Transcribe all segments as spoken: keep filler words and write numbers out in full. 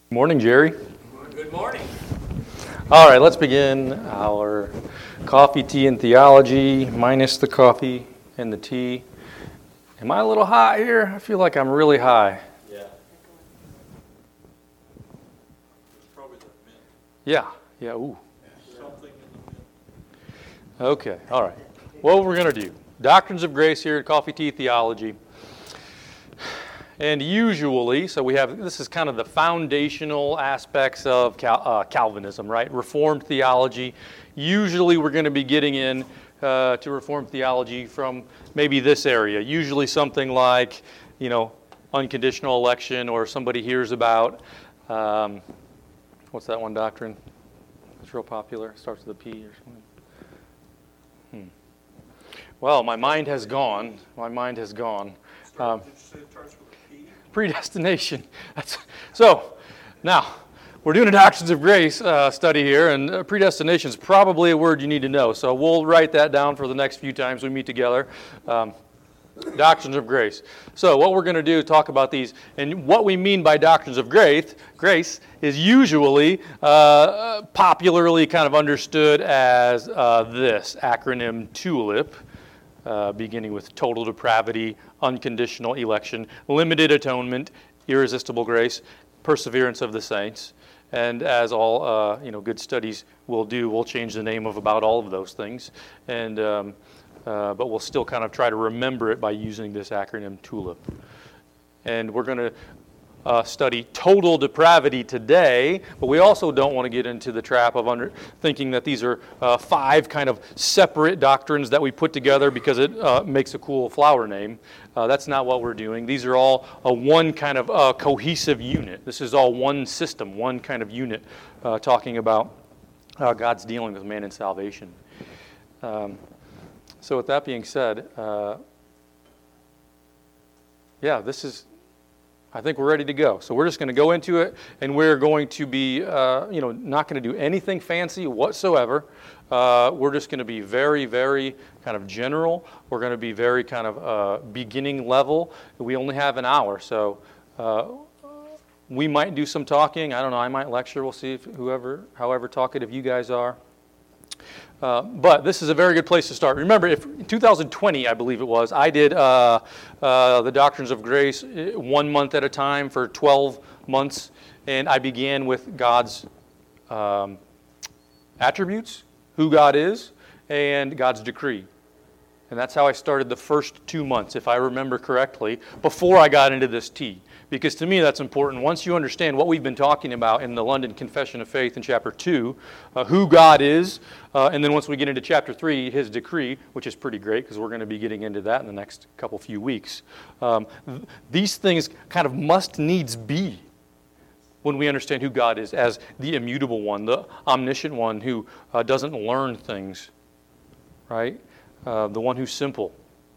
Morning, Jerry. Good morning. All right, let's begin our coffee, tea, and theology, minus the coffee and the tea. Am I a little high here? I feel like I'm really high. Yeah. It's probably the mint. Yeah, yeah, ooh. Something in the mint. Okay, all right. What we're going to do, Doctrines of Grace here at Coffee, Tea, Theology. And usually, so we have, this is kind of the foundational aspects of Cal, uh, Calvinism, right? Reformed theology. Usually we're going to be getting in uh, to Reformed theology from maybe this area. Usually something like, you know, unconditional election, or somebody hears about, um, what's that one doctrine? It's real popular. It starts with a P or something. Hmm. Well, my mind has gone. My mind has gone. Um, Did you say it starts with a P? Predestination. That's, so, now, we're doing a Doctrines of Grace uh, study here, and uh, predestination is probably a word you need to know. So we'll write that down for the next few times we meet together. Um, Doctrines of Grace. So what we're going to do is talk about these. And what we mean by Doctrines of Grace, grace is usually uh, popularly kind of understood as uh, this acronym TULIP. Uh, beginning with total depravity, unconditional election, limited atonement, irresistible grace, perseverance of the saints. And as all uh, you know, good studies will do, we'll change the name of about all of those things. And um, uh, but we'll still kind of try to remember it by using this acronym TULIP. And we're going to Uh, study total depravity today, but we also don't want to get into the trap of under, thinking that these are uh, five kind of separate doctrines that we put together because it uh, makes a cool flower name. Uh, that's not what we're doing. These are all a one kind of uh, cohesive unit. This is all one system, one kind of unit uh, talking about uh, God's dealing with man in salvation. Um, so with that being said, uh, yeah, this is... I think we're ready to go. So we're just going to go into it, and we're going to be, uh, you know, not going to do anything fancy whatsoever. Uh, we're just going to be very, very kind of general. We're going to be very kind of uh, beginning level. We only have an hour, so uh, we might do some talking. I don't know. I might lecture. We'll see if whoever, however talkative you guys are. Uh, but this is a very good place to start. Remember, if in two thousand twenty, I believe it was, I did uh, uh, the Doctrines of Grace one month at a time for twelve months, and I began with God's um, attributes, who God is, and God's decree. And that's how I started the first two months, if I remember correctly, before I got into this T. Because to me that's important. Once you understand what we've been talking about in the London Confession of Faith in chapter two, uh, who God is, uh, and then once we get into chapter three, his decree, which is pretty great because we're going to be getting into that in the next couple few weeks. Um, th- these things kind of must needs be when we understand who God is as the immutable one, the omniscient one who uh, doesn't learn things, right? Uh, the one who's simple,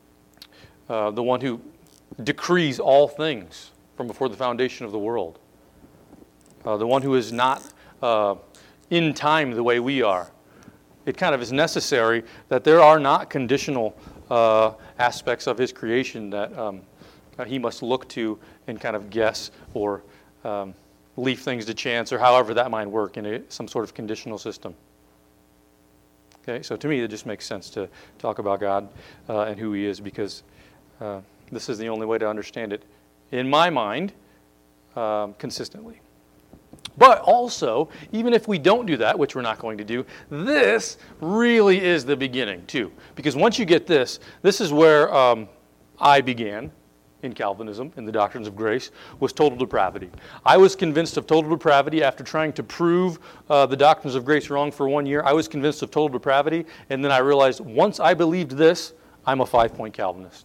uh, the one who decrees all things from before the foundation of the world, uh, the one who is not uh, in time the way we are. It kind of is necessary that there are not conditional uh, aspects of his creation that um, he must look to and kind of guess or um, leave things to chance, or however that might work in a, some sort of conditional system. Okay, so to me it just makes sense to talk about God uh, and who he is, because uh, this is the only way to understand it, in my mind, um, consistently. But also, even if we don't do that, which we're not going to do, this really is the beginning too. Because once you get this, this is where um, I began in Calvinism, in the Doctrines of Grace, was total depravity. I was convinced of total depravity after trying to prove uh, the Doctrines of Grace wrong for one year. I was convinced of total depravity, and then I realized once I believed this, I'm a five-point Calvinist.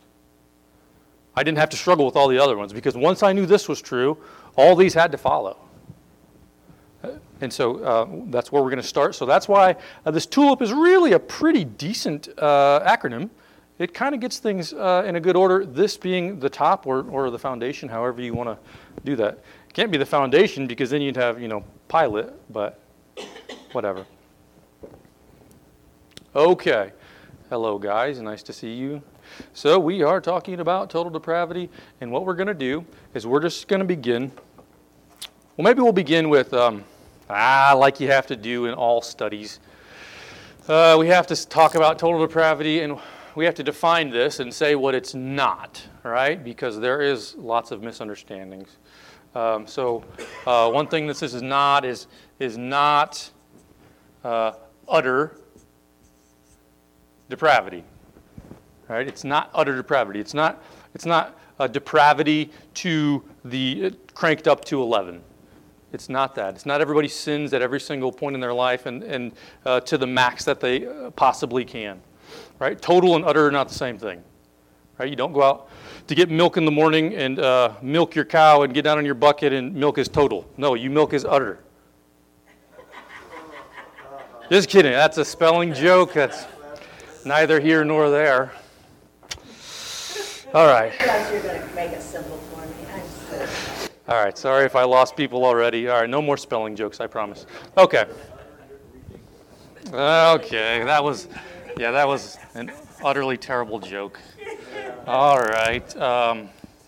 I didn't have to struggle with all the other ones, because once I knew this was true, all these had to follow. And so uh, that's where we're going to start. So that's why uh, this TULIP is really a pretty decent uh, acronym. It kind of gets things uh, in a good order, this being the top or, or the foundation, however you want to do that. It can't be the foundation, because then you'd have, you know, Pilate, but whatever. Okay. Hello, guys. Nice to see you. So we are talking about total depravity, and what we're going to do is we're just going to begin Well, maybe we'll begin with, um, ah, like you have to do in all studies. Uh, we have to talk about total depravity, and we have to define this and say what it's not, right? Because there is lots of misunderstandings. Um, so uh, one thing that this is not is, is not uh, utter depravity, right? It's not utter depravity. It's not, it's not a depravity to the, uh, cranked up to eleven. It's not that. It's not everybody sins at every single point in their life and, and uh, to the max that they uh, possibly can, right? Total and utter are not the same thing, right? You don't go out to get milk in the morning and uh, milk your cow and get down on your bucket and milk is total. No, you milk is utter. Just kidding. That's a spelling joke. That's neither here nor there. All right. I thought you were going to make it simple for me. I'm so sorry. All right, sorry if I lost people already. All right, no more spelling jokes, I promise. Okay. Okay, that was, yeah, that was an utterly terrible joke. All right. Um,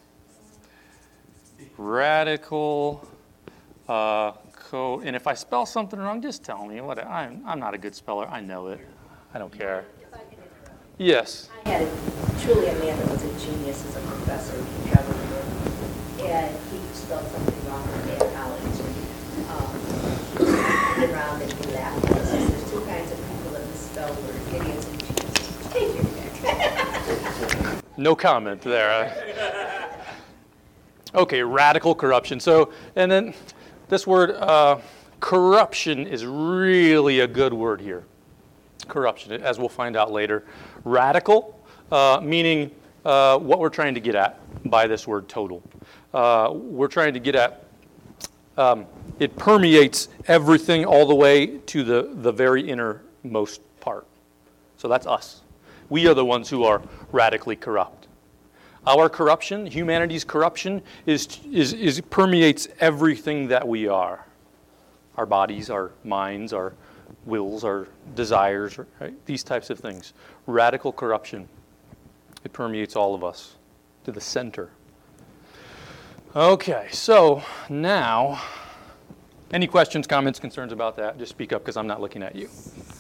radical, uh, co, and if I spell something wrong, just tell me. What I'm, I'm not a good speller. I know it. I don't care. Yes. I had a, truly a man that was a genius as a professor in traveling the world, and he spelled something wrong one day at college. Um, he went around and he laughed at us. He says, there's two kinds of people that misspell word, idiots and geniuses. Take your pick. No comment there. Okay, radical corruption. So, and then this word uh, corruption is really a good word here. Corruption, as we'll find out later. Radical, uh, meaning uh, what we're trying to get at by this word total. Uh, we're trying to get at, um, it permeates everything all the way to the, the very innermost part. So that's us. We are the ones who are radically corrupt. Our corruption, humanity's corruption, is, is, is permeates everything that we are. Our bodies, our minds, our wills, our desires, right? These types of things. Radical corruption. It permeates all of us to the center. Okay, so now, any questions, comments, concerns about that? Just speak up because I'm not looking at you.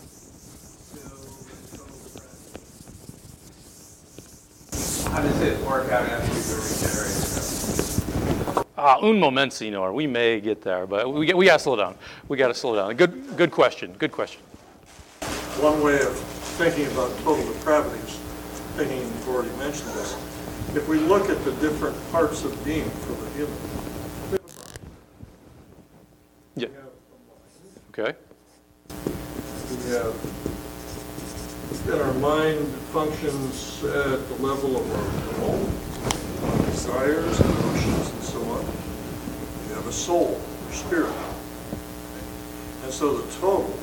How does it work out after you've been regenerated? Ah, un moment, senor. We may get there, but we we got to slow down. We got to slow down. Good good question. Good question. One way of thinking about total depravity is thinking, you've already mentioned this, if we look at the different parts of being for the human. Yeah. Okay. We have, and our mind functions at the level of our will, our desires, emotions, and so on. We have a soul, or spirit. And so the total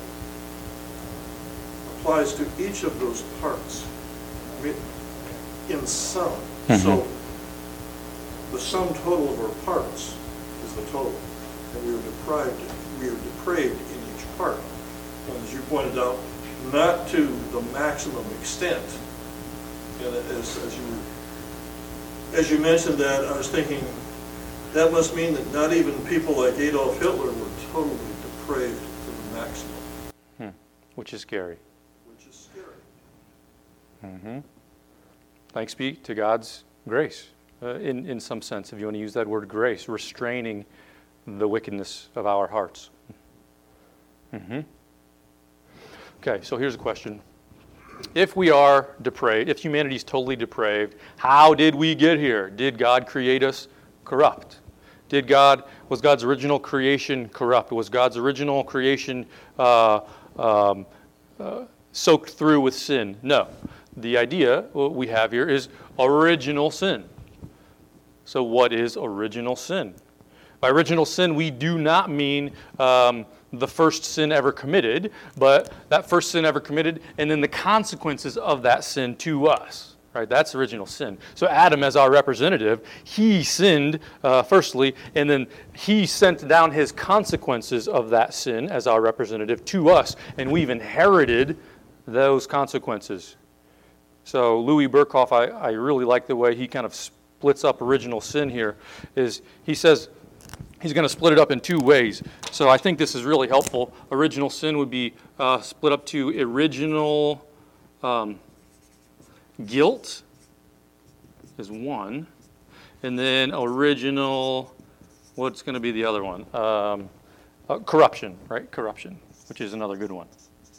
applies to each of those parts, I mean, in sum. Mm-hmm. So the sum total of our parts is the total, and we are deprived, we are depraved in each part. And as you pointed out, not to the maximum extent. And as, as you as you mentioned that, I was thinking that must mean that not even people like Adolf Hitler were totally depraved to the maximum. Hmm. Which is scary. Which is scary. Mm-hmm. Thanks be to God's grace, uh, in, in some sense, if you want to use that word grace, restraining the wickedness of our hearts. Mm-hmm. Okay, so here's a question. If we are depraved, if humanity is totally depraved, how did we get here? Did God create us corrupt? Did God, was God's original creation corrupt? Was God's original creation uh, um, uh, soaked through with sin? No. The idea what we have here is original sin. So what is original sin? By original sin, we do not mean um, the first sin ever committed, but that first sin ever committed and then the consequences of that sin to us. Right? That's original sin. So Adam, as our representative, he sinned uh, firstly, and then he sent down his consequences of that sin as our representative to us, and we've inherited those consequences. So Louis Berkhoff, I, I really like the way he kind of splits up original sin here, is he says, he's going to split it up in two ways. So I think this is really helpful. Original sin would be uh, split up to original um, guilt is one, and then original, what's going to be the other one? Um, uh, corruption, right? Corruption, which is another good one.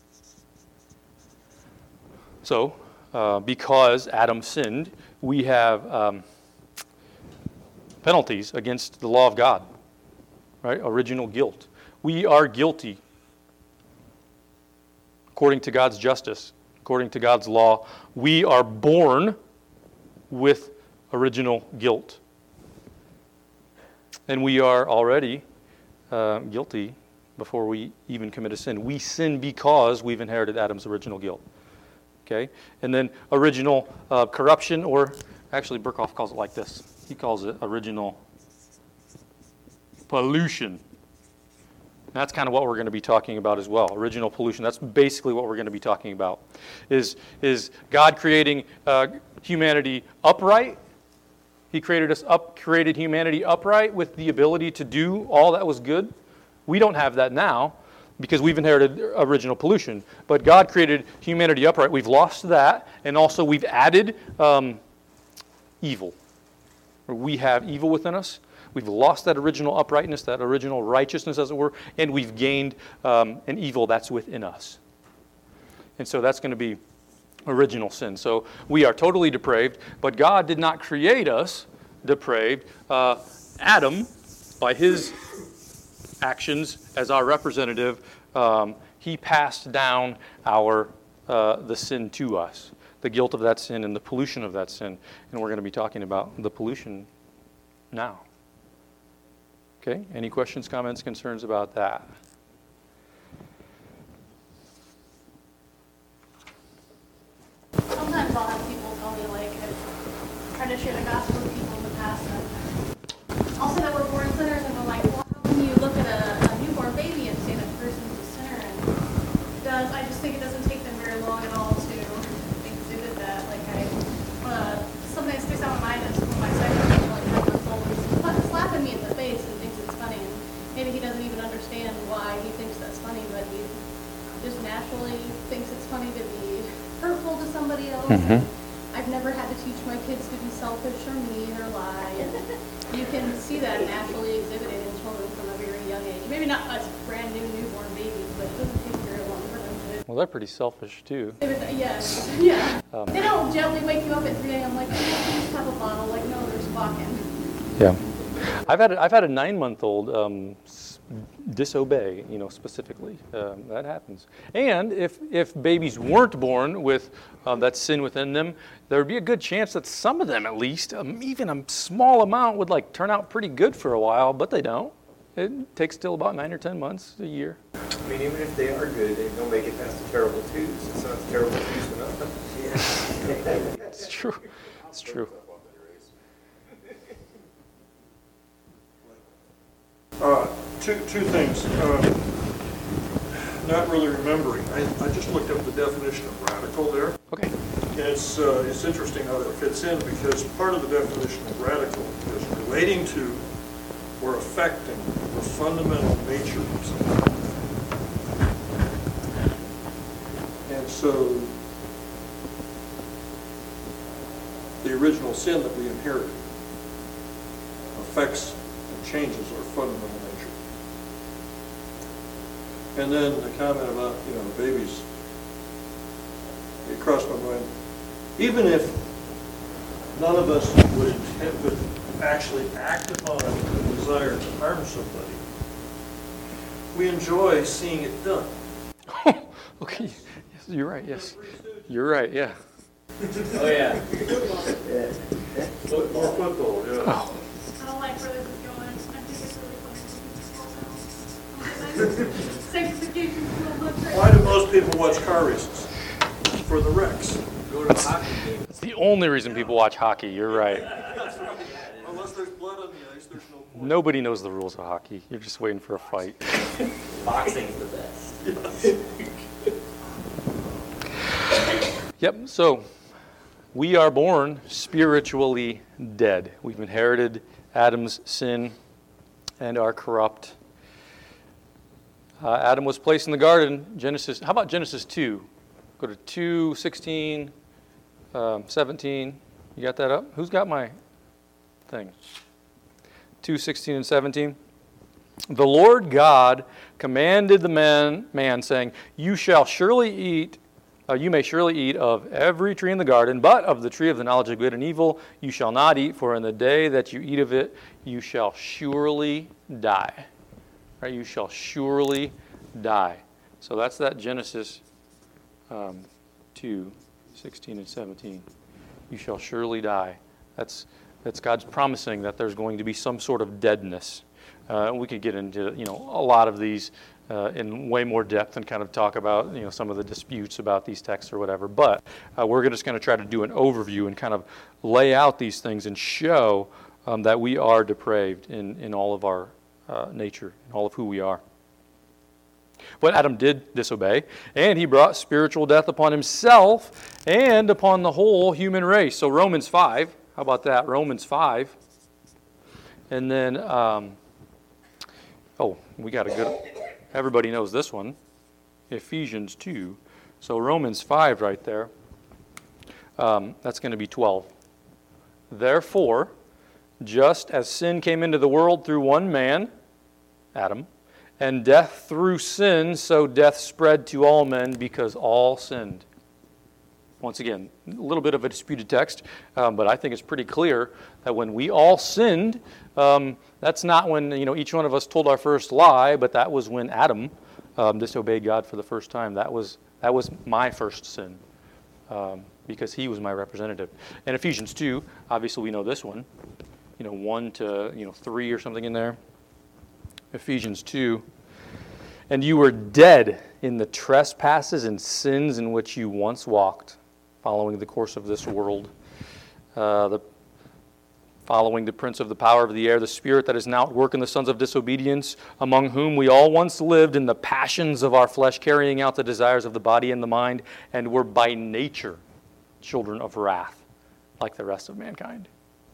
So, uh, because Adam sinned, we have um, penalties against the law of God, right? Original guilt. We are guilty according to God's justice, according to God's law. We are born with original guilt. And we are already uh, guilty before we even commit a sin. We sin because we've inherited Adam's original guilt. Okay? And then original uh, corruption, or actually Berkhoff calls it like this. He calls it original pollution. That's kind of what we're going to be talking about as well. Original pollution. That's basically what we're going to be talking about. Is, is God creating uh, humanity upright? He created us up, created humanity upright with the ability to do all that was good. We don't have that now because we've inherited original pollution. But God created humanity upright. We've lost that, and also we've added um, evil. Or we have evil within us. We've lost that original uprightness, that original righteousness, as it were, and we've gained um, an evil that's within us. And so that's going to be original sin. So we are totally depraved, but God did not create us depraved. Uh, Adam, by his actions as our representative, um, he passed down our uh, the sin to us, the guilt of that sin and the pollution of that sin. And we're going to be talking about the pollution now. Okay, any questions, comments, concerns about that? Sometimes I'll have people tell me, like, I've tried to share the gospel with people in the past, and I'll say that we're born sinners, and they're like, well, how can you look at a, a newborn baby and say that person's a sinner? And it does, I just think it doesn't take them very long at all to exhibit that. Like, I, uh, something that sticks out in my mind is when my second son, like, nine months old, is slapping me in the face and thinks it's funny, and maybe he doesn't even understand why he thinks that's funny, but he just naturally thinks it's funny to be hurtful to somebody else. Mm-hmm. I've never had to teach my kids to be selfish or mean or lie. And you can see that naturally exhibited in children from a very young age. Maybe not us brand new newborn babies, but it doesn't take very long for them to. Well, they're pretty selfish too. Yeah, yeah. Um, they don't gently wake you up at three a.m. like, please have a bottle. Like, no, they're squawking. Yeah, I've had a, I've had a nine-month-old um, s- disobey, you know, specifically. Um, that happens. And if if babies weren't born with um, that sin within them, there would be a good chance that some of them, at least, um, even a small amount, would like turn out pretty good for a while, but they don't. It takes still about nine or ten months, a year. I mean, even if they are good, they don't make it past the terrible twos. It's not the terrible twos for nothing. It's true. It's true. Uh, two, two things. Um, not really remembering. I, I just looked up the definition of radical there. Okay. And it's, uh, it's interesting how that fits in because part of the definition of radical is relating to or affecting the fundamental nature of something. And so the original sin that we inherit affects and changes our fundamental nature. And then the comment about, you know, babies, it crossed my mind. Even if none of us would, intend, would actually act upon a desire to harm somebody, we enjoy seeing it done. Okay. Yes, you're right. Yes. You're right. Yeah. Oh, yeah. Football, football, yeah. Oh. I don't like where this is going. I think it's really funny. Sanctification so much. Why do most people watch car races? For the wrecks. Go to a hockey game. That's the only reason people watch hockey. You're right. Unless there's blood on the ice, there's no point. Nobody knows the rules of hockey. You're just waiting for a fight. Boxing's the best. Yep, so we are born spiritually dead. We've inherited Adam's sin. and are corrupt. Uh, Adam was placed in the garden. Genesis. How about Genesis two? Go to two, sixteen, um, seventeen. You got that up? Who's got my thing? two, sixteen, and seventeen. The Lord God commanded the man, man saying, "You shall surely eat, uh, you may surely eat of every tree in the garden, but of the tree of the knowledge of good and evil you shall not eat, for in the day that you eat of it, you shall surely die." Right? You shall surely die. So that's that Genesis um, two, sixteen, and seventeen. You shall surely die. That's that's God's promising that there's going to be some sort of deadness. Uh, we could get into, you know, a lot of these uh, in way more depth and kind of talk about, you know, some of the disputes about these texts or whatever. But uh, we're just going to try to do an overview and kind of lay out these things and show um, that we are depraved in, in all of our uh, nature, in all of who we are. But Adam did disobey, and he brought spiritual death upon himself and upon the whole human race. So Romans five, how about that? Romans five. And then... Um, Oh, we got a good, everybody knows this one, Ephesians two. So Romans five right there, um, that's going to be twelve. Therefore, just as sin came into the world through one man, Adam, and death through sin, so death spread to all men because all sinned. Once again, a little bit of a disputed text, um, but I think it's pretty clear that when we all sinned, um, that's not when, you know, each one of us told our first lie, but that was when Adam um, disobeyed God for the first time. That was that was my first sin, um, because he was my representative. And Ephesians two, obviously we know this one, you know, one to you know three or something in there. Ephesians two. And you were dead in the trespasses and sins in which you once walked, following the course of this world, uh, the following the prince of the power of the air, the spirit that is now at work in the sons of disobedience, among whom we all once lived in the passions of our flesh, carrying out the desires of the body and the mind, and were by nature children of wrath, like the rest of mankind.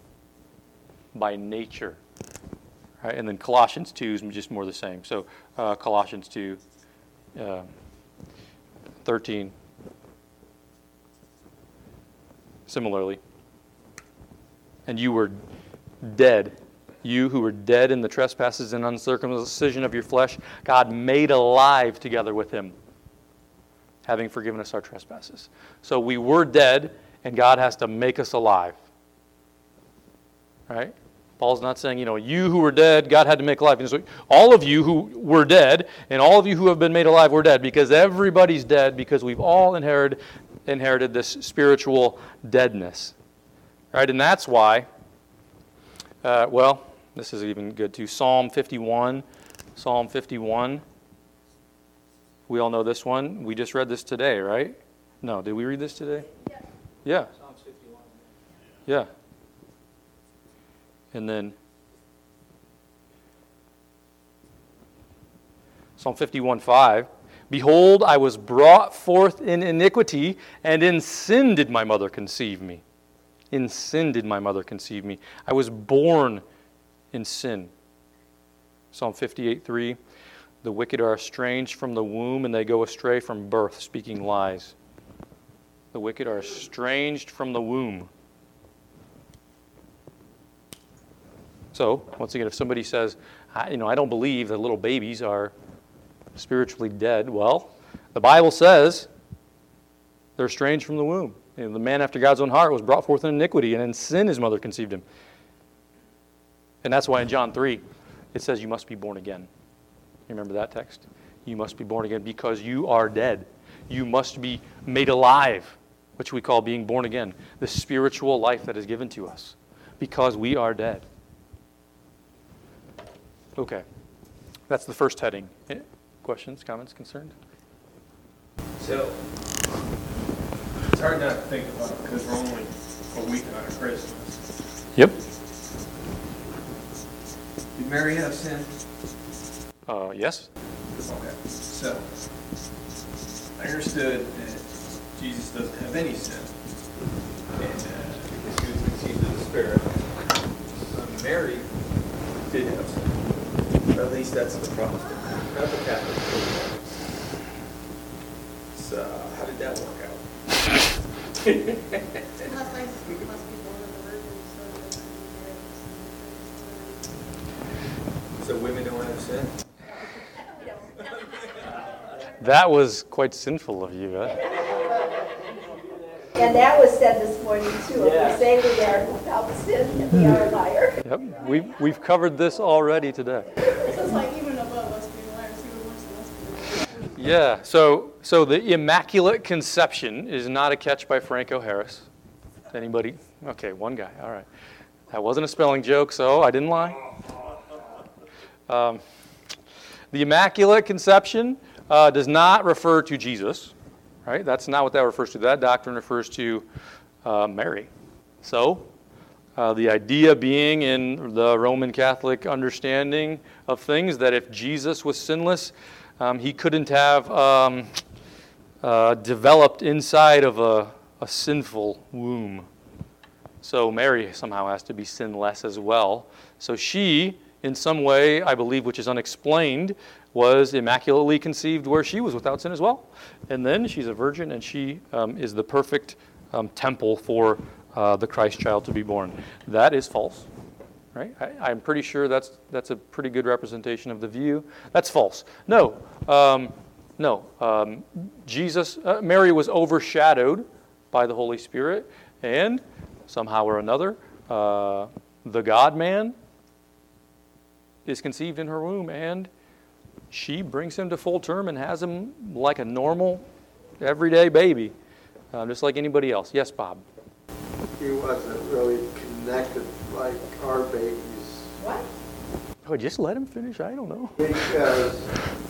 By nature. Right? And then Colossians two is just more the same. So uh, Colossians two, uh, thirteen. Similarly, and you were dead, you who were dead in the trespasses and uncircumcision of your flesh, God made alive together with him, having forgiven us our trespasses. So we were dead, and God has to make us alive. Right? Paul's not saying, you know, you who were dead, God had to make alive. And so all of you who were dead, and all of you who have been made alive were dead, because everybody's dead, because we've all inherited inherited this spiritual deadness. Right? And that's why, uh, well, this is even good too. Psalm fifty-one. Psalm fifty-one. We all know this one. We just read this today, right? No, did we read this today? Yeah. Yeah. Psalm fifty-one. Yeah. And then Psalm fifty-one five. Behold, I was brought forth in iniquity, and in sin did my mother conceive me. In sin did my mother conceive me. I was born in sin. Psalm fifty-eight three. The wicked are estranged from the womb, and they go astray from birth, speaking lies. The wicked are estranged from the womb. So, once again, if somebody says, I, you know, I don't believe that little babies are spiritually dead, well, the Bible says they're estranged from the womb. You know, the man after God's own heart was brought forth in iniquity, and in sin his mother conceived him. And that's why in John three, it says you must be born again. You remember that text? You must be born again because you are dead. You must be made alive, which we call being born again, the spiritual life that is given to us, because we are dead. Okay, that's the first heading. Questions, comments, concerns? So, it's hard not to think about it because we're only a week out of Christmas. Yep. Did Mary have sin? Uh, yes. Okay. So, I understood that Jesus doesn't have any sin. And uh, because he was conceived of the Spirit. So Mary did have sin. At least that's the Protestant, not the Catholic. So, how did that work out? Unless I, unless people are the virgins, so it doesn't So women don't have sin? That was quite sinful of you, huh? And that was said this morning too. If we say we are without sin, we are a liar. Yep, we've, we've covered this already today. It's just like even above us being liars, even worse than us being liars. Yeah, so so the Immaculate Conception is not a catch by Franco Harris. Anybody? Okay, one guy. All right. That wasn't a spelling joke, so I didn't lie. Um, the Immaculate Conception uh, does not refer to Jesus, right? That's not what that refers to. That doctrine refers to uh, Mary. So uh, the idea being in the Roman Catholic understanding of things that if Jesus was sinless, um, he couldn't have um, uh, developed inside of a, a sinful womb. So Mary somehow has to be sinless as well. So she, in some way, I believe, which is unexplained, was immaculately conceived where she was without sin as well. And then she's a virgin, and she um, is the perfect um, temple for uh, the Christ child to be born. That is false, right? I, I'm pretty sure that's that's a pretty good representation of the view. That's false. No, um, no. Um, Jesus, uh, Mary was overshadowed by the Holy Spirit, and somehow or another, uh, the God-man is conceived in her womb, and she brings him to full term and has him like a normal, everyday baby, uh, just like anybody else. Yes, Bob? He wasn't really connected like our babies What? Oh, just let him finish. I don't know. because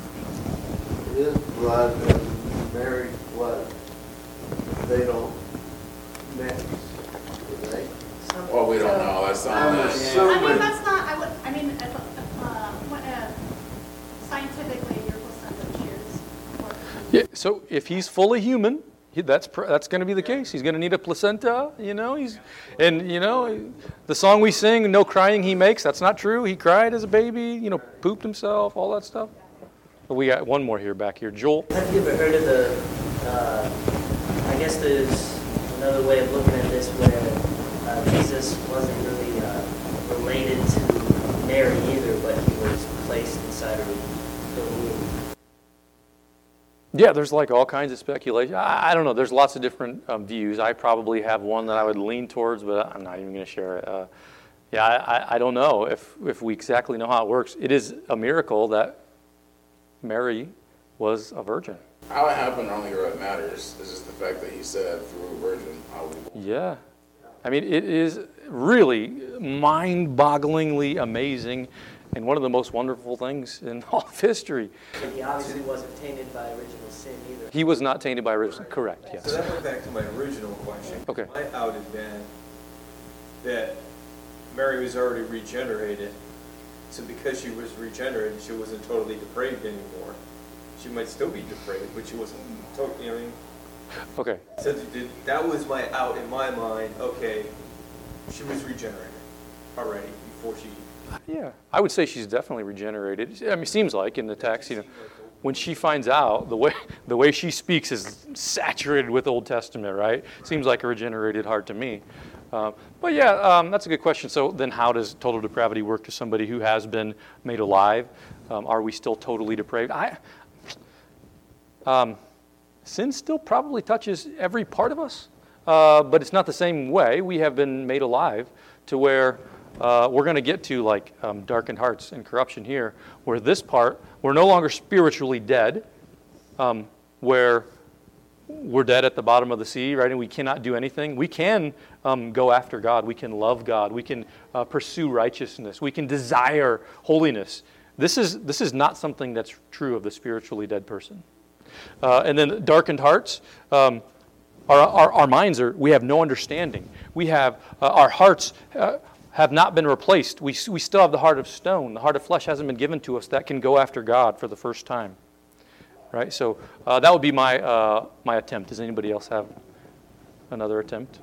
his blood and Mary's blood, they don't mix, do they? Well, we don't know. That's I'm on the. I assuming, mean, that's not, I would, I mean, if, uh, what, uh, scientifically, your placenta shares more. Yeah, so if he's fully human, he, that's pr- that's going to be the case. He's going to need a placenta, you know. He's, and you know, the song we sing, "No crying he makes," that's not true. He cried as a baby, you know, pooped himself, all that stuff. But we got one more here, back here, Joel. Have you ever heard of the, uh, I guess there's another way of looking at this where uh, Jesus wasn't really uh, related to Mary either, but he was placed inside her the womb. Yeah, there's like all kinds of speculation. I, I don't know. There's lots of different um, views. I probably have one that I would lean towards, but I'm not even going to share it. Uh, yeah, I, I, I don't know if, if we exactly know how it works. It is a miracle that Mary was a virgin. How it happened, I don't think it really matters. It's just the fact that he said through a virgin, I will be born. Yeah. I mean, it is really mind-bogglingly amazing and one of the most wonderful things in all of history. And he obviously wasn't tainted by original sin either. He was not tainted by original. Correct, So yes. that went back to my original question. Okay. My out had been that Mary was already regenerated, so because she was regenerated, she wasn't totally depraved anymore. She might still be depraved, but she wasn't totally, you know what I mean? Okay. So th- that was my out in my mind. Okay, she was regenerated already before she. Yeah, I would say she's definitely regenerated. I mean, it seems like in the text, you know, when she finds out, the way the way she speaks is saturated with Old Testament, right? Seems like a regenerated heart to me. Um, but yeah, um, that's a good question. So then how does total depravity work to somebody who has been made alive? Um, are we still totally depraved? I, um, sin still probably touches every part of us, uh, but it's not the same way. We have been made alive to where uh, we're going to get to like um, darkened hearts and corruption here, where this part, we're no longer spiritually dead, um, where we're dead at the bottom of the sea, right? And we cannot do anything. We can um, go after God. We can love God. We can uh, pursue righteousness. We can desire holiness. This is this is not something that's true of the spiritually dead person. Uh, and then darkened hearts. Um, our, our our minds are. We have no understanding. We have uh, our hearts uh, have not been replaced. We we still have the heart of stone. The heart of flesh hasn't been given to us that can go after God for the first time. Right, so uh, that would be my uh, my attempt. Does anybody else have another attempt?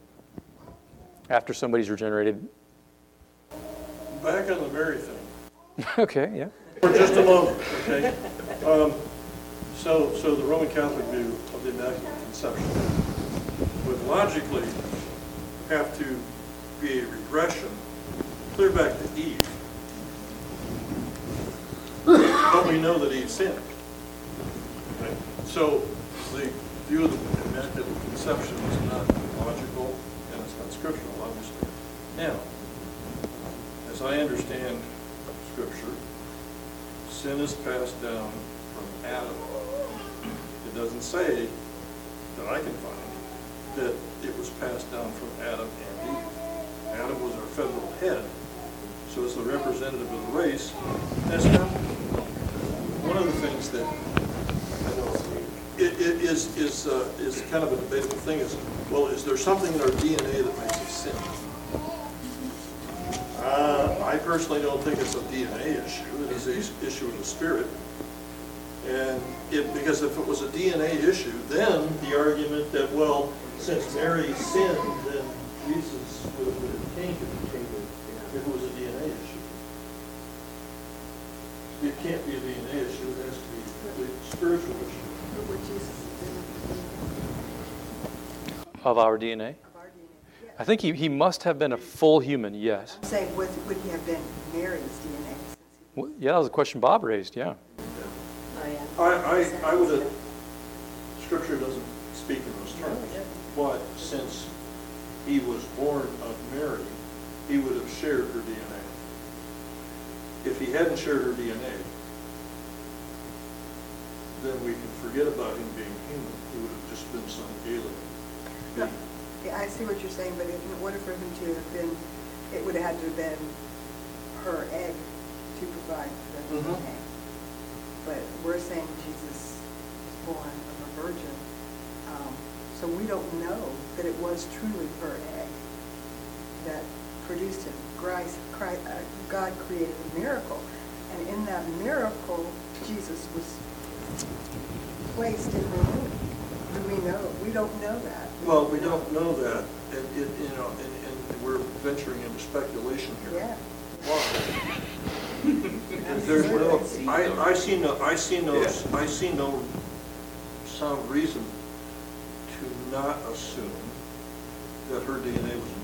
After somebody's regenerated. Back on the Mary thing, Okay, yeah. For just a moment, okay? Um, So, so the Roman Catholic view of the Immaculate Conception would logically have to be a regression clear back to Eve. But we know that Eve sinned. Right? So the view of the Immaculate Conception is not logical and it's not scriptural, obviously. Now, as I understand Scripture, sin is passed down from Adam. It doesn't say, that I can find, that it was passed down from Adam and Eve. Adam was our federal head, so as the representative of the race, that's not. One of the things that I know it, it is is uh, is kind of a debatable thing is, well, is there something in our D N A that makes us sin? Uh, I personally don't think it's a D N A issue. It is an issue of the spirit. And it, because if it was a D N A issue, then the argument that, well, since Mary sinned, then Jesus would would have tainted if it was a D N A issue. It can't be a D N A issue, it has to be a spiritual issue. Of our D N A? I think he, he must have been a full human, yes. I'm saying, would, would he have been Mary's D N A? Since he Well, yeah, that was a question Bob raised, yeah. Oh, yeah. I, I, I would have, Scripture doesn't speak in those terms, but since he was born of Mary, he would have shared her D N A. If he hadn't shared her D N A, then we can forget about him being human. He would have just been some alien. No, yeah, I see what you're saying, but in order for him to have been, it would have had to have been her egg to provide the D N A. Mhm. But we're saying Jesus was born of a virgin, um, so we don't know that it was truly her egg that produced him. Christ, Christ, uh, God created a miracle, and in that miracle, Jesus was placed in her womb. Do we know? We don't know that. Well, we don't know that, and it, you know, and, and we're venturing into speculation here. Yeah. Why? There's no, I, I see no, I see no, I see no sound reason to not assume that her D N A was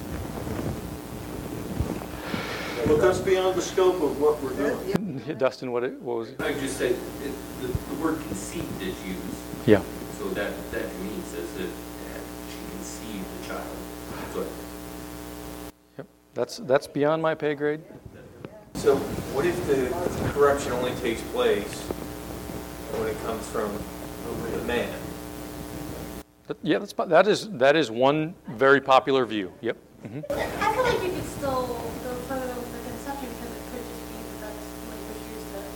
important. But that's beyond the scope of what we're doing. Yeah, Dustin, what, it, what was it? I would just say, it, the, the word conceived is used, Yeah. so that, that to me says that that she conceived the child. So, Yep. That's, that's beyond my pay grade. So what if the corruption only takes place when it comes from the man? That- Yeah, that's, po- that is, that is one very popular view. Yep. Mhm. I feel like you could still go further with the conception because it could just be that that's like was used to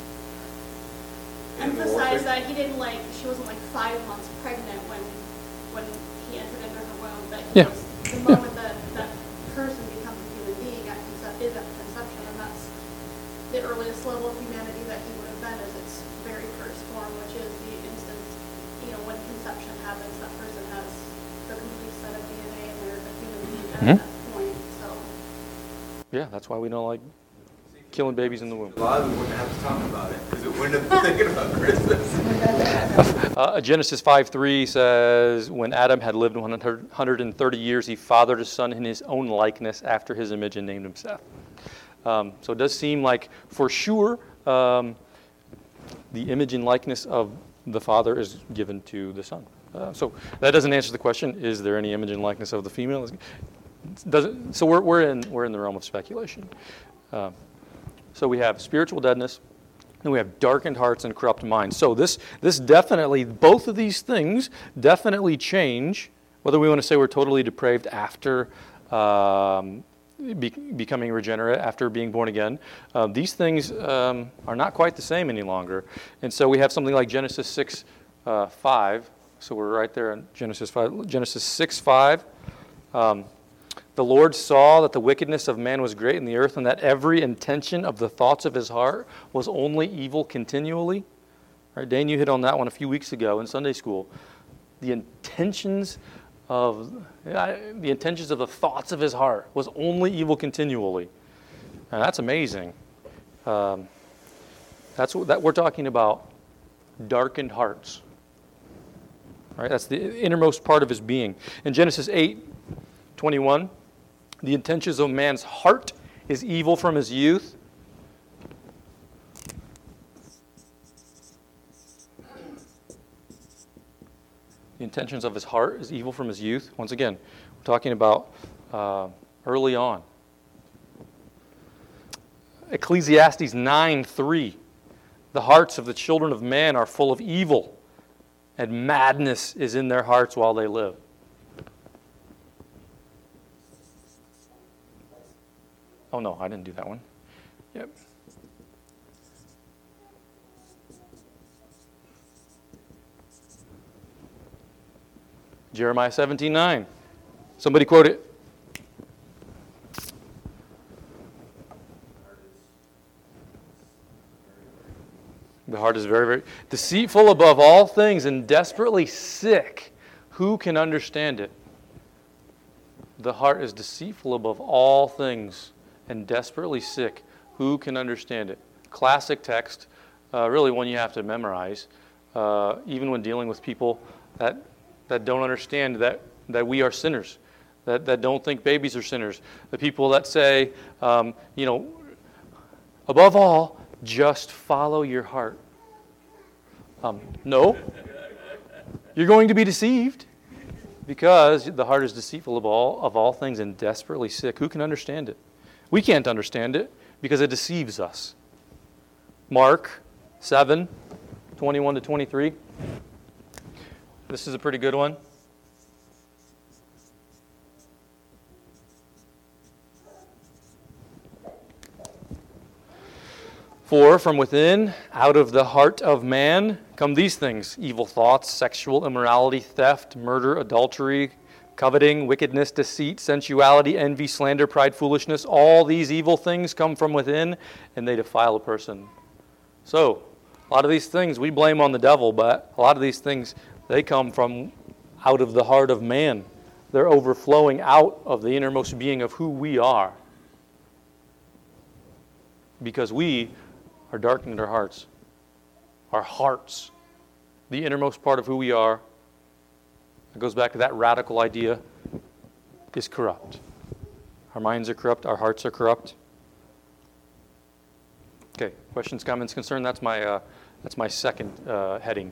emphasize that he didn't like, she wasn't like five months pregnant when when he entered into her womb. That he Yeah. was, the moment that that person becomes a human being at concep- is at conception, and that's the earliest level of humanity that he would have been as its very first form, which is the instant, you know, when conception happens, that person has the complete set of D N A and they're a human being at Mhm. that point. So. Yeah, that's why we don't like killing babies in the womb. A lot of we wouldn't have to talk about it because it wouldn't have been thinking about Christmas. Uh, Genesis five three says, when Adam had lived one hundred thirty years, he fathered a son in his own likeness after his image and named him Seth. Um, so it does seem like, for sure, um, the image and likeness of the father is given to the son. Uh, so that doesn't answer the question, is there any image and likeness of the female? Doesn't, so we're, we're, in, we're in the realm of speculation. Uh, so we have spiritual deadness, and we have darkened hearts and corrupt minds. So this, this definitely, both of these things definitely change, whether we want to say we're totally depraved after um, be, becoming regenerate, after being born again. Uh, these things um, are not quite the same any longer. And so we have something like Genesis six five. So we're right there in Genesis five. Genesis six five. Um, The Lord saw that the wickedness of man was great in the earth, and that every intention of the thoughts of his heart was only evil continually. Right, Dane, you hit on that one a few weeks ago in Sunday school. The intentions of uh, the intentions of the thoughts of his heart was only evil continually. And that's amazing. Um, that's what that we're talking about. Darkened hearts. Right? That's the innermost part of his being. In Genesis eight twenty-one, the intentions of man's heart is evil from his youth. The intentions of his heart is evil from his youth. Once again, we're talking about uh, early on. Ecclesiastes nine three. The hearts of the children of man are full of evil, and madness is in their hearts while they live. Oh no, I didn't do that one. Yep. Jeremiah seventeen nine. Somebody quote it. The heart is very, very deceitful above all things and desperately sick. Who can understand it? The heart is deceitful above all things and desperately sick. Who can understand it? Classic text, uh, really one you have to memorize, uh, even when dealing with people that that don't understand that, that we are sinners, that, that don't think babies are sinners. The people that say, um, you know, above all, just follow your heart. Um, no. You're going to be deceived because the heart is deceitful of all, of all things and desperately sick. Who can understand it? We can't understand it because it deceives us. Mark seven, twenty-one to twenty-three. This is a pretty good one. For from within, out of the heart of man, come these things: evil thoughts, sexual immorality, theft, murder, adultery, coveting, wickedness, deceit, sensuality, envy, slander, pride, foolishness. All these evil things come from within, and they defile a person. So, a lot of these things we blame on the devil, but a lot of these things, they come from out of the heart of man. They're overflowing out of the innermost being of who we are. Because we are darkened in our hearts. Our hearts, the innermost part of who we are, it goes back to that radical idea, is corrupt. Our minds are corrupt, our hearts are corrupt. Okay, questions, comments, concern? That's my uh, that's my second uh, heading.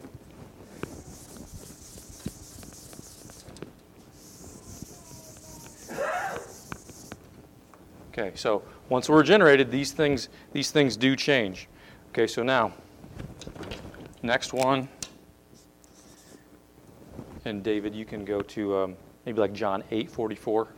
Okay, so once we're regenerated, these things these things do change. Okay, so now, next one, and David, you can go to um, maybe like John eight forty-four.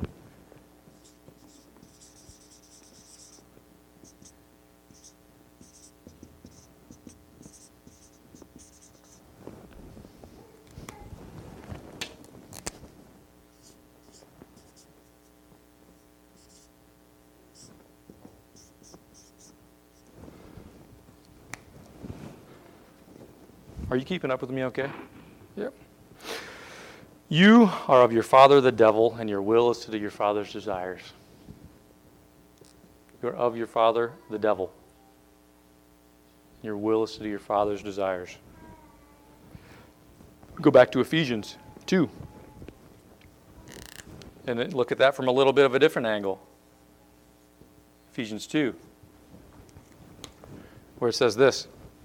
Are you keeping up with me okay? Yep. You are of your father the devil, and your will is to do your father's desires. You are of your father the devil. Your will is to do your father's desires. Go back to Ephesians two. And then look at that from a little bit of a different angle. Ephesians two. Where it says this.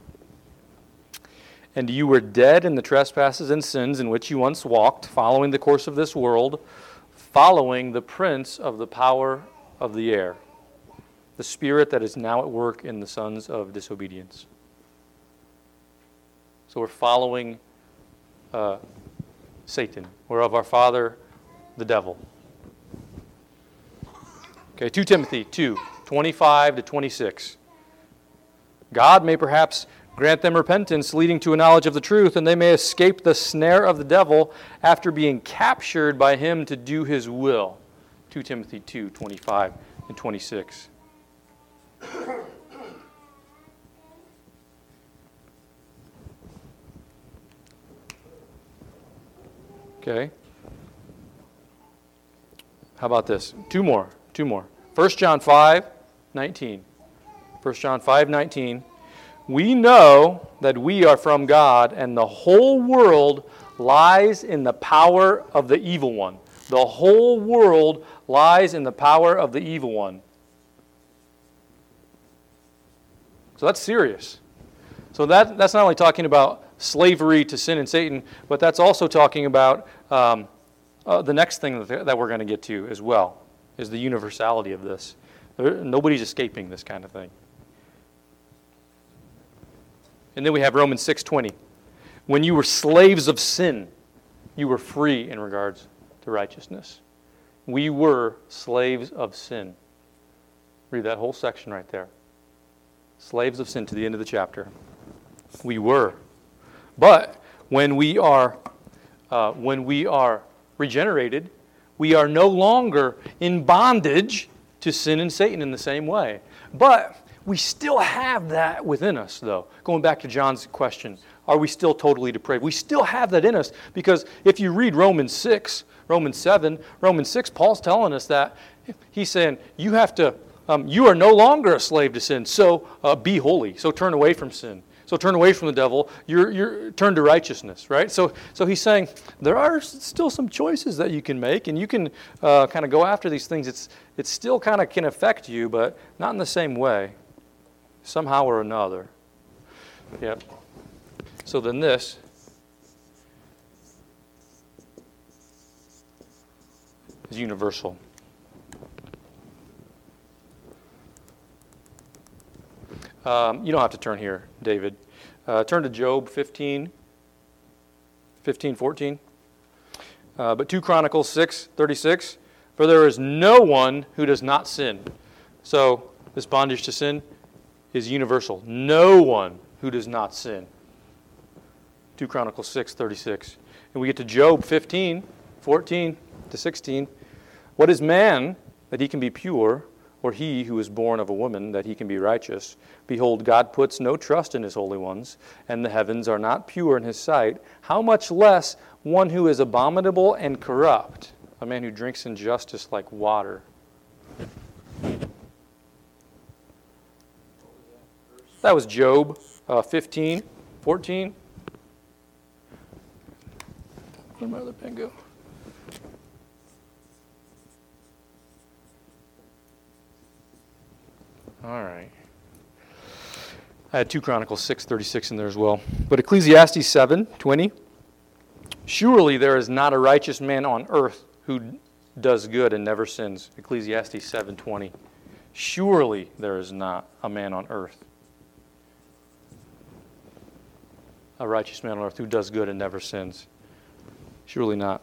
And you were dead in the trespasses and sins in which you once walked, following the course of this world, following the prince of the power of the air, the spirit that is now at work in the sons of disobedience. So we're following uh, Satan. We're of our father, the devil. Okay, Second Timothy two, twenty-five to twenty-six. God may perhaps grant them repentance leading to a knowledge of the truth, and they may escape the snare of the devil after being captured by him to do his will. Second Timothy two, twenty-five and twenty-six. Okay. How about this? Two more. Two more. First John five, nineteen. First John five nineteen. We know that we are from God, and the whole world lies in the power of the evil one. The whole world lies in the power of the evil one. So that's serious. So that, that's not only talking about slavery to sin and Satan, but that's also talking about um, uh, the next thing that, that we're going to get to as well, is the universality of this. There, nobody's escaping this kind of thing. And then we have Romans six twenty. When you were slaves of sin, you were free in regards to righteousness. We were slaves of sin. Read that whole section right there. Slaves of sin to the end of the chapter. We were. But when we are, uh, when we are regenerated, we are no longer in bondage to sin and Satan in the same way. But we still have that within us, though. Going back to John's question, are we still totally depraved? We still have that in us, because if you read Romans six, Romans seven, Romans six, Paul's telling us that. He's saying, you have to, um, you are no longer a slave to sin, so uh, be holy. So turn away from sin. So turn away from the devil. You're, you're turn to righteousness, right? So, so he's saying there are still some choices that you can make, and you can uh, kind of go after these things. It's, it still kind of can affect you, but not in the same way, somehow or another. Yep. So then this is universal. Um, you don't have to turn here, David. Uh, turn to Job fifteen, fifteen, fourteen. Uh, but two Chronicles six, thirty-six. For there is no one who does not sin. So this bondage to sin is universal. No one who does not sin. two Chronicles six, thirty-six. And we get to Job fifteen, fourteen to sixteen. What is man that he can be pure, or he who is born of a woman that he can be righteous? Behold, God puts no trust in his holy ones, and the heavens are not pure in his sight. How much less one who is abominable and corrupt, a man who drinks injustice like water. That was Job uh, fifteen, fourteen. Where'd my other pen go? All right. I had two Chronicles six, thirty-six in there as well. But Ecclesiastes seven, twenty. Surely there is not a righteous man on earth who does good and never sins. Ecclesiastes seven, twenty. Surely there is not a man on earth, a righteous man on earth who does good and never sins. Surely not.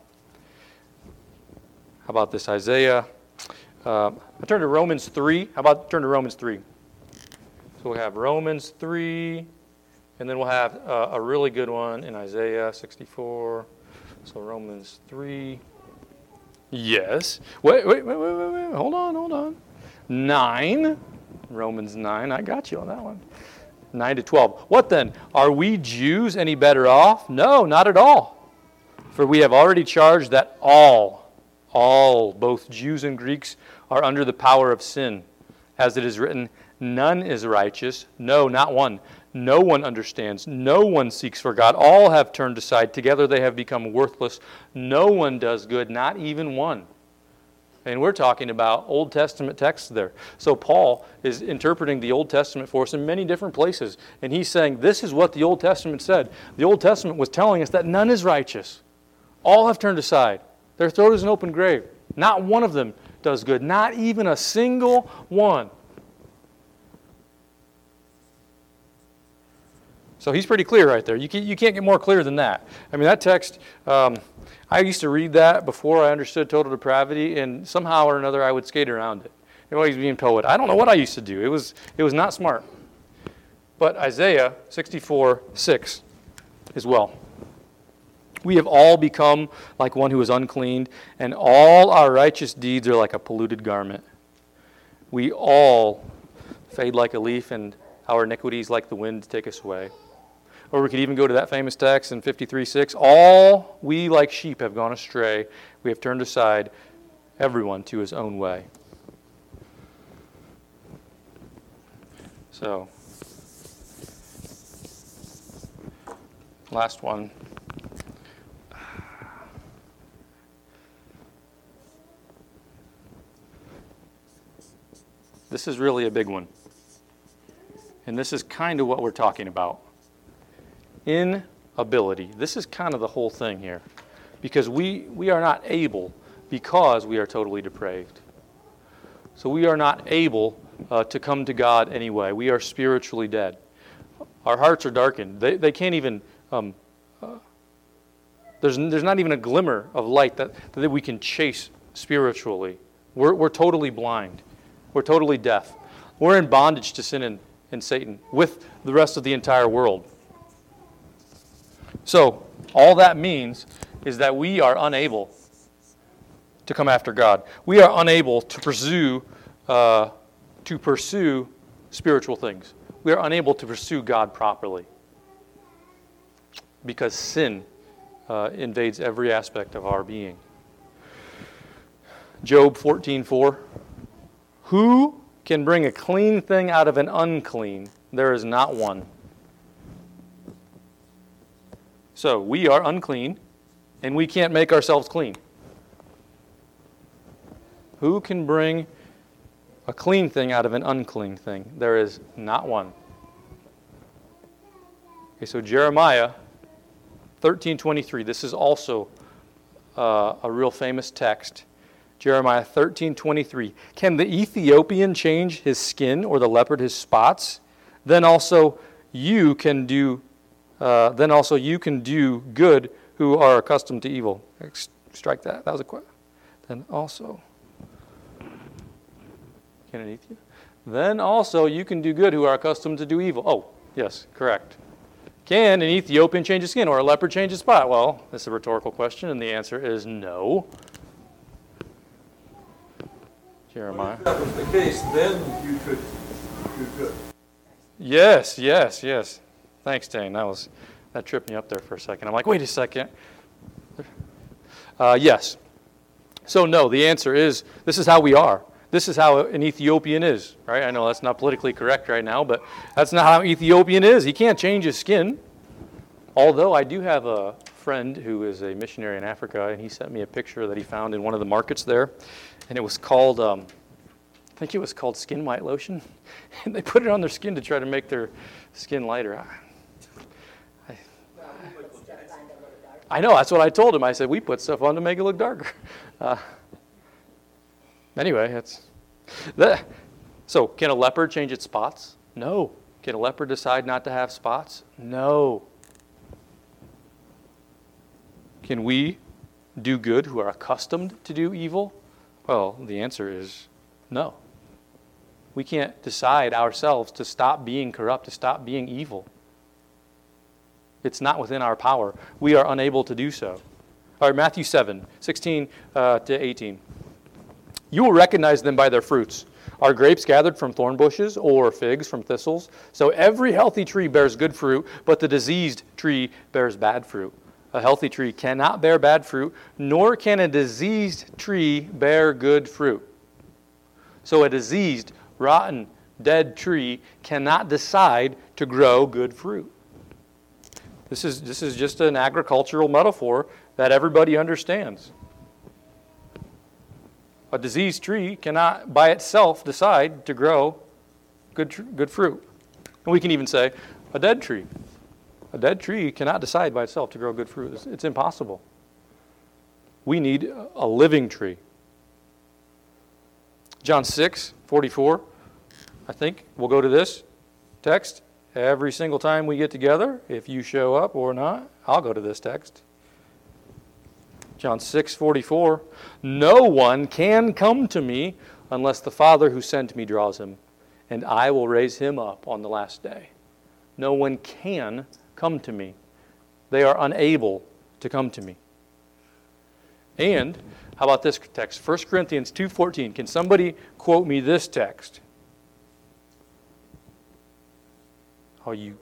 How about this? Isaiah. Uh, I turn to Romans three. How about turn to Romans three? So we'll have Romans three, and then we'll have uh, a really good one in Isaiah sixty-four. So Romans three. Yes. Wait, wait, wait, wait, wait, wait. Hold on, hold on. nine. Romans nine. I got you on that one. nine to twelve. What then? Are we Jews any better off? No, not at all. For we have already charged that all, all, both Jews and Greeks, are under the power of sin. As it is written, none is righteous, no, not one. No one understands, no one seeks for God. All have turned aside, together they have become worthless. No one does good, not even one. And we're talking about Old Testament texts there. So Paul is interpreting the Old Testament for us in many different places. And he's saying, this is what the Old Testament said. The Old Testament was telling us that none is righteous. All have turned aside. Their throat is an open grave. Not one of them does good. Not even a single one. So he's pretty clear right there. You can't, you can't get more clear than that. I mean, that text, um, I used to read that before I understood total depravity, and somehow or another I would skate around it. It always being poet. I don't know what I used to do. It was, it was not smart. But Isaiah sixty-four, six as well. We have all become like one who is unclean, and all our righteous deeds are like a polluted garment. We all fade like a leaf, and our iniquities like the wind take us away. Or we could even go to that famous text in fifty-three, six. All we like sheep have gone astray. We have turned aside, everyone to his own way. So, last one. This is really a big one. And this is kind of what we're talking about. Inability. This is kind of the whole thing here. Because we, we are not able because we are totally depraved. So we are not able uh, to come to God anyway. We are spiritually dead. Our hearts are darkened. They, they can't even, um, uh, there's, there's not even a glimmer of light that, that we can chase spiritually. We're, we're totally blind. We're totally deaf. We're in bondage to sin and, and Satan with the rest of the entire world. So all that means is that we are unable to come after God. We are unable to pursue uh, to pursue spiritual things. We are unable to pursue God properly because sin uh, invades every aspect of our being. Job fourteen four. Who can bring a clean thing out of an unclean? There is not one. So we are unclean, and we can't make ourselves clean. Who can bring a clean thing out of an unclean thing? There is not one. Okay, so Jeremiah thirteen twenty-three. This is also uh, a real famous text. Jeremiah thirteen twenty-three. Can the Ethiopian change his skin or the leopard his spots? Then also you can do. Uh, then also you can do good who are accustomed to evil. Strike that. That was a question. Then also. Can an Ethiopian? Then also you can do good who are accustomed to do evil. Oh, yes, correct. Can an Ethiopian change his skin or a leopard change his spot? Well, this is a rhetorical question, and the answer is no. Jeremiah. If that was the case, then you could do good. Yes, yes, yes. Thanks, Dane. That was that tripped me up there for a second. I'm like, wait a second. Uh, yes. So no, the answer is this is how we are. This is how an Ethiopian is, right? I know that's not politically correct right now, but that's not how an Ethiopian is. He can't change his skin. Although I do have a friend who is a missionary in Africa, and he sent me a picture that he found in one of the markets there, and it was called, um, I think it was called skin white lotion, and they put it on their skin to try to make their skin lighter. I, I, I know, that's what I told him. I said, we put stuff on to make it look darker. Uh, Anyway, it's that. So, can a leopard change its spots? No. Can a leopard decide not to have spots? No. Can we do good who are accustomed to do evil? Well, the answer is no. We can't decide ourselves to stop being corrupt, to stop being evil. It's not within our power. We are unable to do so. All right, Matthew seven, sixteen uh, to eighteen. You will recognize them by their fruits. Are grapes gathered from thorn bushes or figs from thistles? So every healthy tree bears good fruit, but the diseased tree bears bad fruit. A healthy tree cannot bear bad fruit, nor can a diseased tree bear good fruit. So a diseased, rotten, dead tree cannot decide to grow good fruit. This is, this is just an agricultural metaphor that everybody understands. A diseased tree cannot by itself decide to grow good, tr- good fruit. And we can even say a dead tree. A dead tree cannot decide by itself to grow good fruit. It's, it's impossible. We need a living tree. John six forty-four, I think we'll go to this text every single time we get together. If you show up or not, I'll go to this text. John six forty-four, no one can come to me unless the Father who sent me draws him, and I will raise him up on the last day. No one can come to me. They are unable to come to me. And how about this text? First Corinthians two fourteen. Can somebody quote me this text? Oh, you...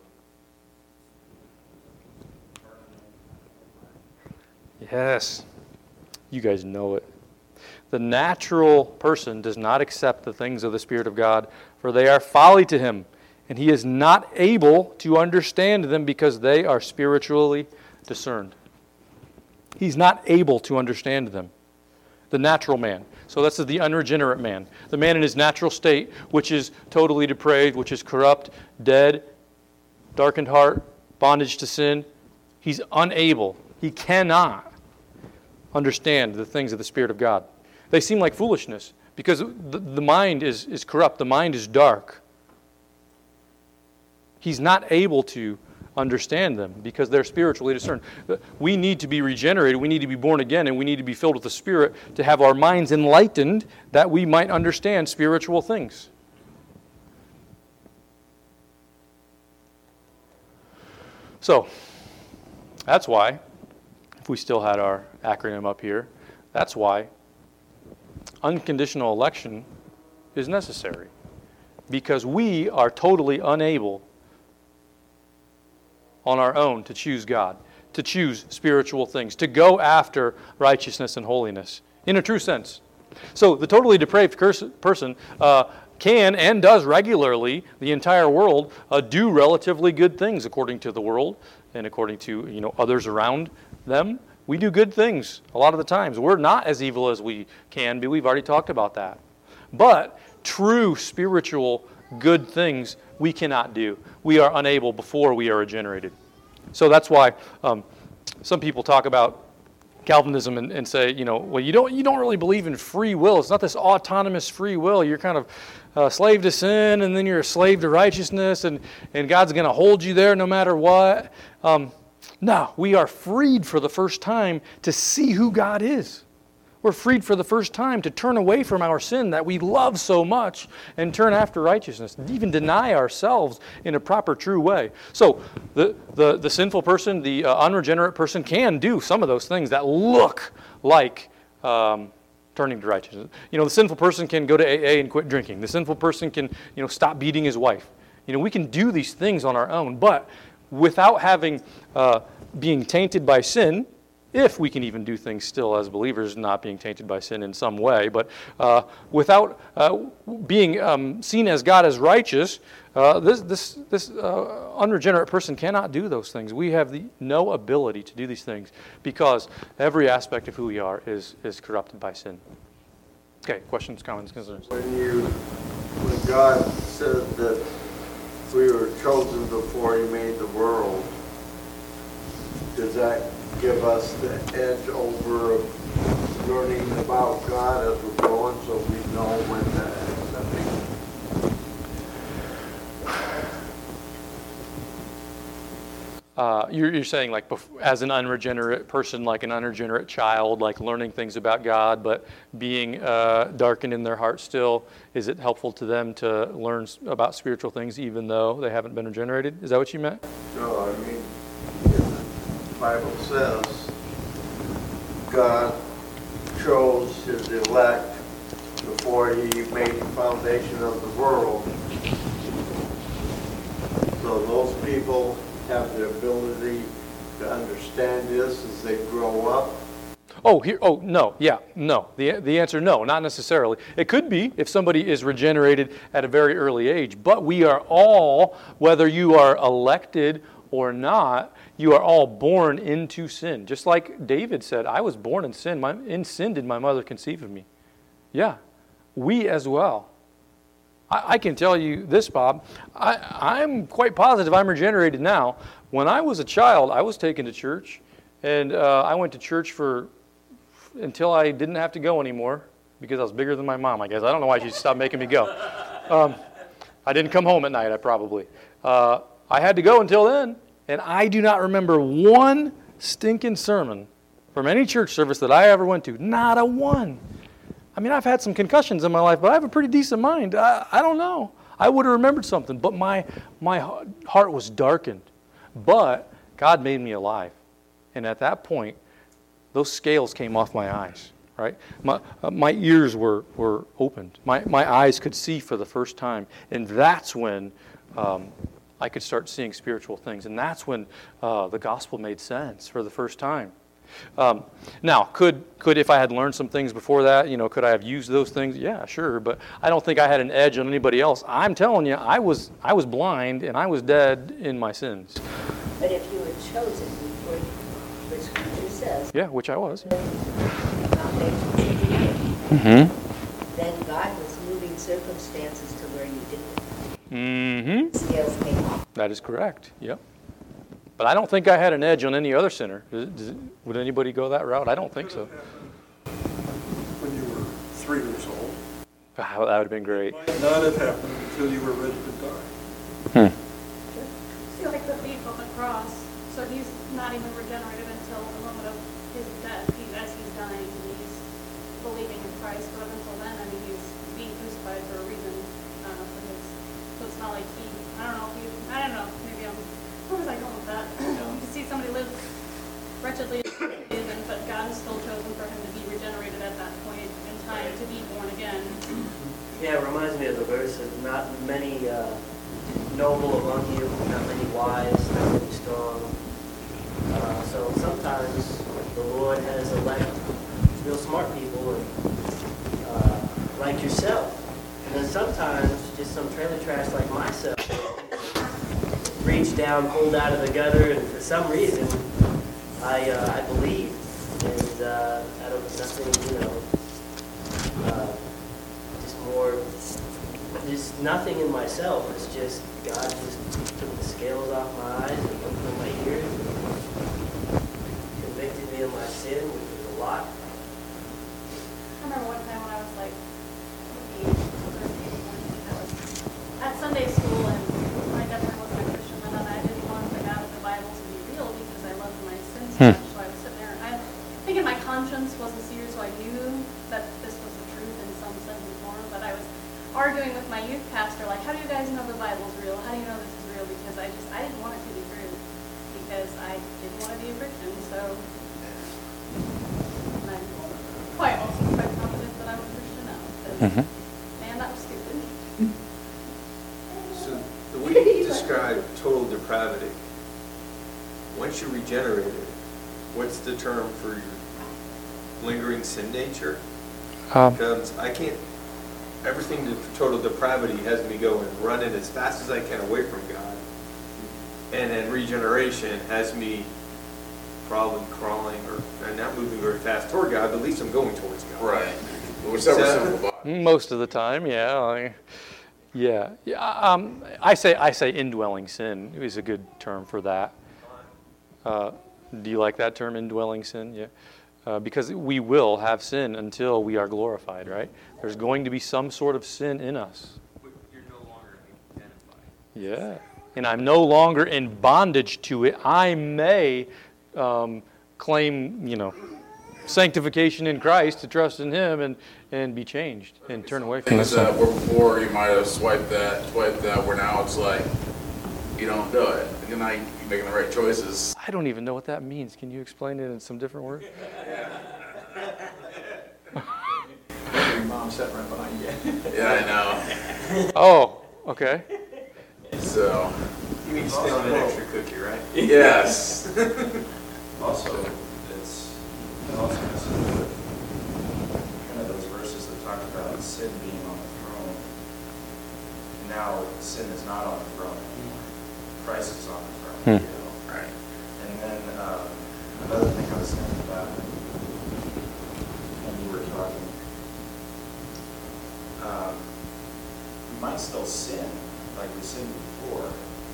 Yes. You guys know it. The natural person does not accept the things of the Spirit of God, for they are folly to him, and he is not able to understand them because they are spiritually discerned. He's not able to understand them. The natural man. So this is the unregenerate man. The man in his natural state, which is totally depraved, which is corrupt, dead, darkened heart, bondage to sin. He's unable. He cannot understand the things of the Spirit of God. They seem like foolishness because the, the mind is, is corrupt. The mind is dark. He's not able to understand them because they're spiritually discerned. We need to be regenerated. We need to be born again, and we need to be filled with the Spirit to have our minds enlightened that we might understand spiritual things. So, that's why, if we still had our acronym up here, that's why unconditional election is necessary. Because we are totally unable on our own to choose God, to choose spiritual things, to go after righteousness and holiness, in a true sense. So the totally depraved person uh, can and does regularly, the entire world, uh, do relatively good things according to the world and according to you know others around them. We do good things a lot of the times. We're not as evil as we can be. We've already talked about that. But true spiritual good things we cannot do. We are unable before we are regenerated. So that's why um, some people talk about Calvinism and, and say, you know, well, you don't you don't really believe in free will. It's not this autonomous free will. You're kind of a slave to sin, and then you're a slave to righteousness, and, and God's going to hold you there no matter what. Um, no, we are freed for the first time to see who God is. We're freed for the first time to turn away from our sin that we love so much and turn after righteousness, even deny ourselves in a proper, true way. So the, the, the sinful person, the uh, unregenerate person can do some of those things that look like um, turning to righteousness. You know, the sinful person can go to A A and quit drinking. The sinful person can, you know, stop beating his wife. You know, we can do these things on our own, but without having, uh, being tainted by sin, if we can even do things still as believers, not being tainted by sin in some way, but uh, without uh, being um, seen as God as righteous, uh, this this this uh, unregenerate person cannot do those things. We have the, no ability to do these things because every aspect of who we are is is corrupted by sin. Okay, questions, comments, concerns? When you, when God said that we were chosen before He made the world, does that give us the edge over learning about God as we're going, so we know when to accept Him? Uh, you're, you're saying like bef- as an unregenerate person, like an unregenerate child, like learning things about God, but being uh, darkened in their heart still, is it helpful to them to learn about spiritual things even though they haven't been regenerated? Is that what you meant? No, I mean, the Bible says God chose His elect before He made the foundation of the world. So those people have the ability to understand this as they grow up. Oh, here. Oh, no. Yeah, no. The the answer, no, not necessarily. It could be if somebody is regenerated at a very early age, but we are all, whether you are elected or not, you are all born into sin. Just like David said, I was born in sin. My, in sin did my mother conceive of me. Yeah, we as well. I, I can tell you this, Bob. I, I'm quite positive I'm regenerated now. When I was a child, I was taken to church, and uh, I went to church for until I didn't have to go anymore because I was bigger than my mom, I guess. I don't know why she stopped making me go. Um, I didn't come home at night, I probably. Uh, I had to go until then, and I do not remember one stinking sermon from any church service that I ever went to. Not a one. I mean, I've had some concussions in my life, but I have a pretty decent mind. I, I don't know. I would have remembered something, but my my heart was darkened. But God made me alive. And at that point, those scales came off my eyes, right? My uh, my ears were, were opened. My, my eyes could see for the first time. And that's when um, I could start seeing spiritual things. And that's when uh, the gospel made sense for the first time. Um, now, could could if I had learned some things before that, you know, could I have used those things? Yeah, sure. But I don't think I had an edge on anybody else. I'm telling you, I was I was blind and I was dead in my sins. But if you were chosen before, which Scripture says, Yeah, which I was. foundations of the earth, Mm-hmm. then God was moving circumstances to where you didn't. Mm-hmm. Scales came off. That is correct. Yep. But I don't think I had an edge on any other sinner. Does it, does it, would anybody go that route? I don't think so. When you were three years old. Wow, that would have been great. It might not have happened until you were ready to die. Hmm. See, like the thief on the cross, so he's not even regenerated until the moment of his death, he, as he's dying, and he's believing in Christ, but up until then, I mean, he's being crucified for a reason, uh, for his, so it's not like he, I don't know if he, I don't know, maybe I'm, where was I going with that? You can see somebody live wretchedly, and, but God has still chosen for him to be regenerated at that point in time, to be born again. Yeah, it reminds me of the verse of not many uh, noble among you, not many wise, not many strong. Uh, so sometimes the Lord has elect real smart people and, uh, like yourself. And then sometimes just some trailer trash like myself reached down, pulled out of the gutter, and for some reason I uh, I believed. And uh, out of nothing, you know, uh, just more, just nothing in myself. It's just God just took the scales off my eyes and opened my ears and convicted me of my sin, which was a lot. I remember one time when I was like eight, thirteen, I was at Sunday school, and I definitely wasn't a Christian, and then I didn't want the God of the Bible to be real because I loved my sins so Hmm. much. So I was sitting there, and I think in my conscience wasn't seared, so I knew that this was the truth in some sense and form. But I was arguing with my youth pastor, like, how do you guys know the Bible's real? How do you know this is real? Because I just I didn't want it to be true because I didn't want to be a Christian. So. And I'm quite also quite confident that I'm a Christian now. Because, Mhm. man, that was stupid. So the way you describe total depravity, once you're regenerated, what's the term for your lingering sin nature? Um, Because I can't, everything to total depravity has me going, running as fast as I can away from God. And then regeneration has me probably crawling or and not moving very fast toward God, but at least I'm going towards God. Right. Whichever So- simplifies. most of the time, yeah. I- yeah. Yeah. Um, I say I say indwelling sin is a good term for that. Uh, do you like that term, indwelling sin? Yeah. Uh, because we will have sin until we are glorified, right? There's going to be some sort of sin in us. You're no longer identified. Yeah. And I'm no longer in bondage to it. I may um, claim, you know, sanctification in Christ, to trust in Him and, and be changed and turn away from Things sin. that were before, you might have swiped that, swiped that, where now it's like, you don't do it. And then now you're making the right choices. I don't even know what that means. Can you explain it in some different words? Your mom sat right behind you. Yeah, I Oh, okay. know. So, You mean stealing an extra cookie, right? yes. Also, it's, it also has to do with kind of those verses that talk about sin being on the throne. And now sin is not on the throne anymore. Christ is on the throne. Hmm. You know? Right. And then um, another thing I was thinking about when you were talking, um, we might still sin like we sinned before,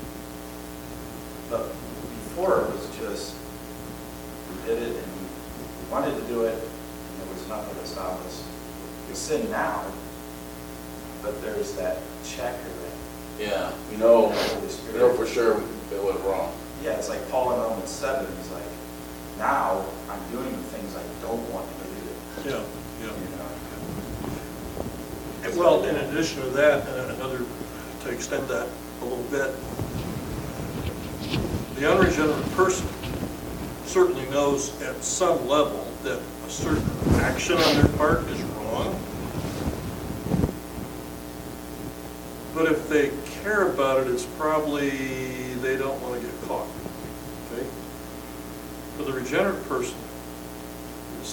but before it was just we did it and we wanted to do it, and there was nothing to stop us. We sin now, but there's that checker that Yeah. You know, the Holy you Spirit. know for sure it was wrong. Yeah, it's like Paul in Romans seven, he's like, now I'm doing the things I don't want to do. Yeah, You yeah. know? And well, in addition to that, uh, another, to extend that a little bit, the unregenerate person certainly knows at some level that a certain action on their part is wrong. But if they care about it, it's probably they don't want to get caught. Okay? For the regenerate person,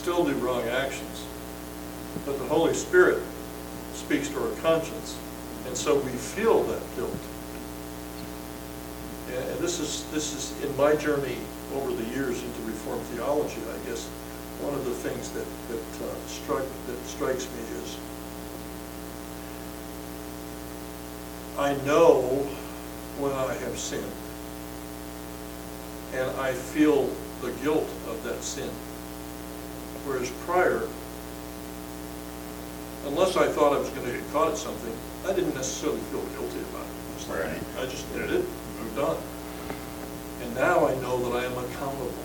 still do wrong actions. But the Holy Spirit speaks to our conscience, and so we feel that guilt. And, and this is this is in my journey over the years into Reformed theology, I guess one of the things that that uh, struck that strikes me is I know when I have sinned, and I feel the guilt of that sin. Whereas prior, unless I thought I was going to get caught at something, I didn't necessarily feel guilty about it. It's like, Right. I just did it, moved on. And now I know that I am accountable.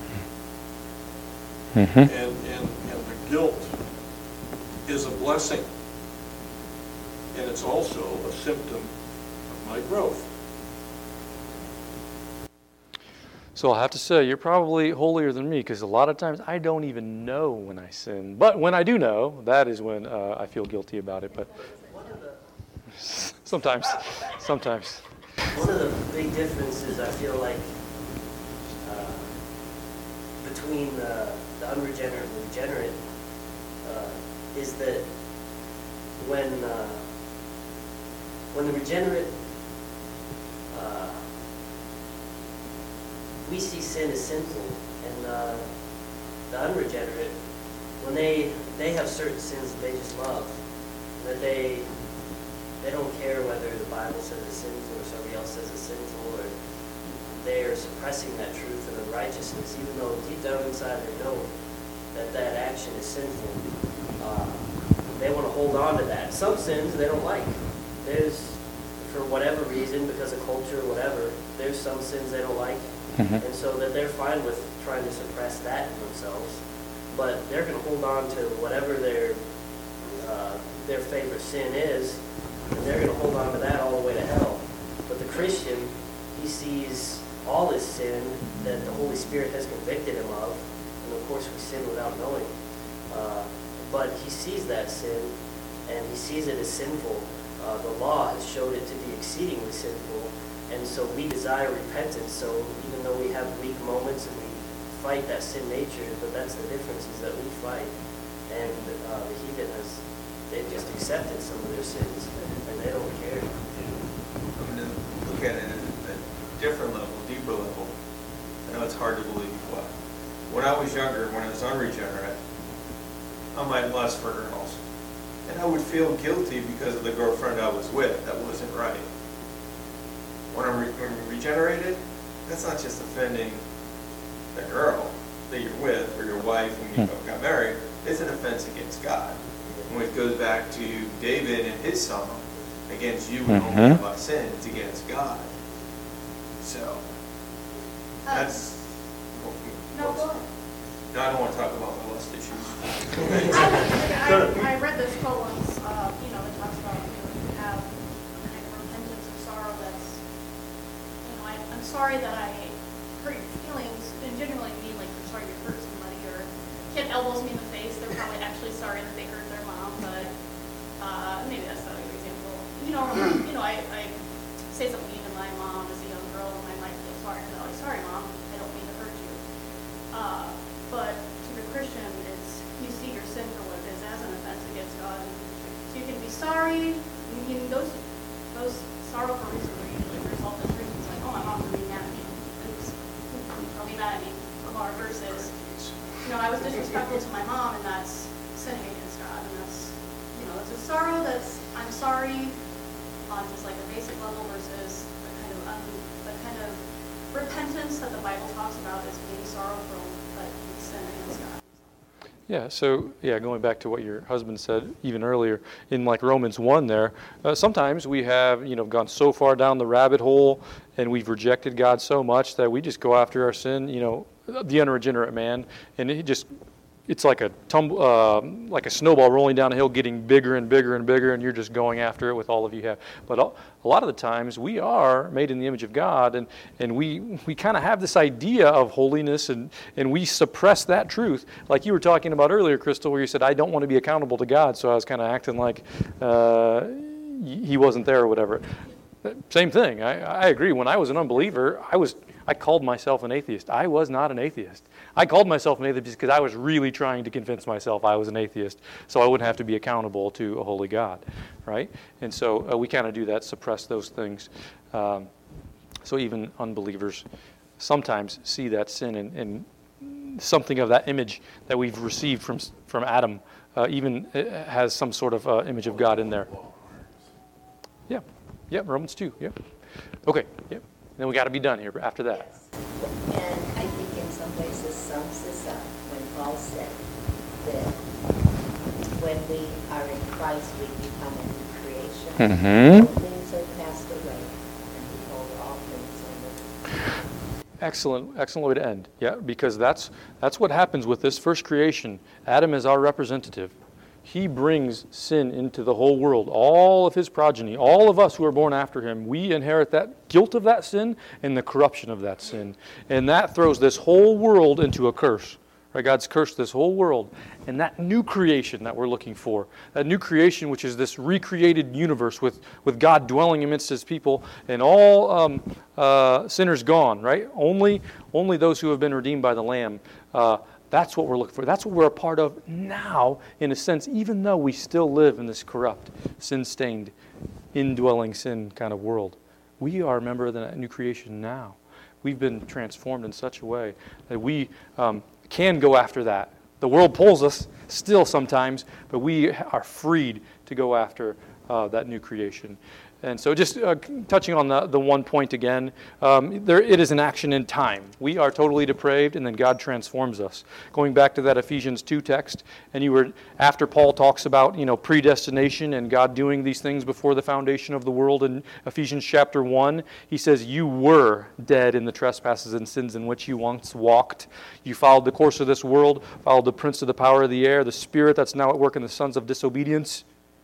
Mm-hmm. And, and, and the guilt is a blessing. And it's also a symptom of my growth. So I'll have to say, you're probably holier than me, because a lot of times I don't even know when I sin. But when I do know, that is when uh, I feel guilty about it. But sometimes, sometimes. One of the big differences I feel like uh, between the, the unregenerate and the regenerate uh, is that when uh, when the regenerate uh, we see sin as sinful, and uh, the unregenerate, when they they have certain sins that they just love, that they they don't care whether the Bible says it's sinful or somebody else says it's sinful, or they are suppressing that truth and unrighteousness, even though deep down inside they know that that action is sinful. Uh, they want to hold on to that. Some sins they don't like. There's, for whatever reason, because of culture or whatever, there's some sins they don't like. Mm-hmm. And so that they're fine with trying to suppress that in themselves, but they're going to hold on to whatever their uh, their favorite sin is, and they're going to hold on to that all the way to hell. But the Christian, he sees all his sin that the Holy Spirit has convicted him of, and of course we sin without knowing. Uh, but he sees that sin, and he sees it as sinful. Uh, the law has showed it to be exceedingly sinful. And so we desire repentance. So even though we have weak moments and we fight that sin nature, but that's the difference, is that we fight. And uh, the heathen has, they've just accepted some of their sins, and they don't care. I'm going to look at it at a different level, deeper level. I know it's hard to believe, but when I was younger, when I was unregenerate, I might lust for girls. And I would feel guilty because of the girlfriend I was with. That wasn't right. When I'm, re- when I'm regenerated, that's not just offending the girl that you're with or your wife when you got married. It's an offense against God. And it goes back to David and his song, against you and only have I sinned, it's against God. So, that's... No, go ahead. No, I don't want to talk about my lust issues. I, I read this quote once, uh, you know, that talks about, you know, you have a kind of repentance of sorrow that's, you know, I, I'm sorry that I hurt your feelings, and generally mean like you're sorry you hurt somebody, or kid elbows me in the face, they're probably actually sorry that they hurt their mom, but uh, maybe that's not a good example. You know, you know, I, I say something mean to my mom as a young girl, and I might feel sorry, and I'm like, sorry mom, I don't mean to hurt you. Uh, but to the Christian, it's, you see your sin for what it is, as an offense against God. So you can be sorry. I mean, those those sorrowful reasons are usually the result of reasons like, oh, my mom's gonna be mad at me. Oops, I'll be mad at me. From our verses, you know, I was disrespectful to my mom, and that's sinning against God, and that's, you know, it's a sorrow that's I'm sorry on just like a basic level versus the kind of un, the kind of repentance that the Bible talks about as being sorrowful, but we sin against God. Yeah, so, yeah, going back to what your husband said even earlier, in like Romans one there, uh, sometimes we have, you know, gone so far down the rabbit hole and we've rejected God so much that we just go after our sin, you know, the unregenerate man, and he just, it's like a tumble, uh, like a snowball rolling down a hill, getting bigger and bigger and bigger, and you're just going after it with all of you have. But a lot of the times, we are made in the image of God, and, and we we kind of have this idea of holiness, and, and we suppress that truth. Like you were talking about earlier, Crystal, where you said, I don't want to be accountable to God, so I was kind of acting like uh, he wasn't there or whatever. Same thing. I, I agree. When I was an unbeliever, I was I called myself an atheist. I was not an atheist. I called myself an atheist because I was really trying to convince myself I was an atheist so I wouldn't have to be accountable to a holy God, right? And so uh, we kind of do that, suppress those things. Um, so even unbelievers sometimes see that sin and, and something of that image that we've received from from Adam uh, even has some sort of uh, image of God in there. Yeah, yeah, Romans two, yeah. Okay, yeah. Then we got to be done here after that. Yes. And I think in some ways this sums this up when Paul said that when we are in Christ, we become a new creation. Mm-hmm. All things are passed away, and behold, all things are new. Excellent, excellent way to end. Yeah, because that's that's what happens with this first creation. Adam is our representative. He brings sin into the whole world. All of his progeny, all of us who are born after him, we inherit that guilt of that sin and the corruption of that sin. And that throws this whole world into a curse. Right? God's cursed this whole world. And that new creation that we're looking for, that new creation which is this recreated universe with, with God dwelling amidst his people and all um, uh, sinners gone, right? Only, only those who have been redeemed by the Lamb. Uh, That's what we're looking for. That's what we're a part of now, in a sense, even though we still live in this corrupt, sin-stained, indwelling sin kind of world. We are a member of the new creation now. We've been transformed in such a way that we um, can go after that. The world pulls us still sometimes, but we are freed to go after uh, that new creation. And so just uh, touching on the, the one point again, um, there, it is an action in time. We are totally depraved, and then God transforms us. Going back to that Ephesians two text, and you were after Paul talks about, you know, predestination and God doing these things before the foundation of the world in Ephesians chapter one, he says, you were dead in the trespasses and sins in which you once walked. You followed the course of this world, followed the prince of the power of the air, the spirit that's now at work in the sons of disobedience.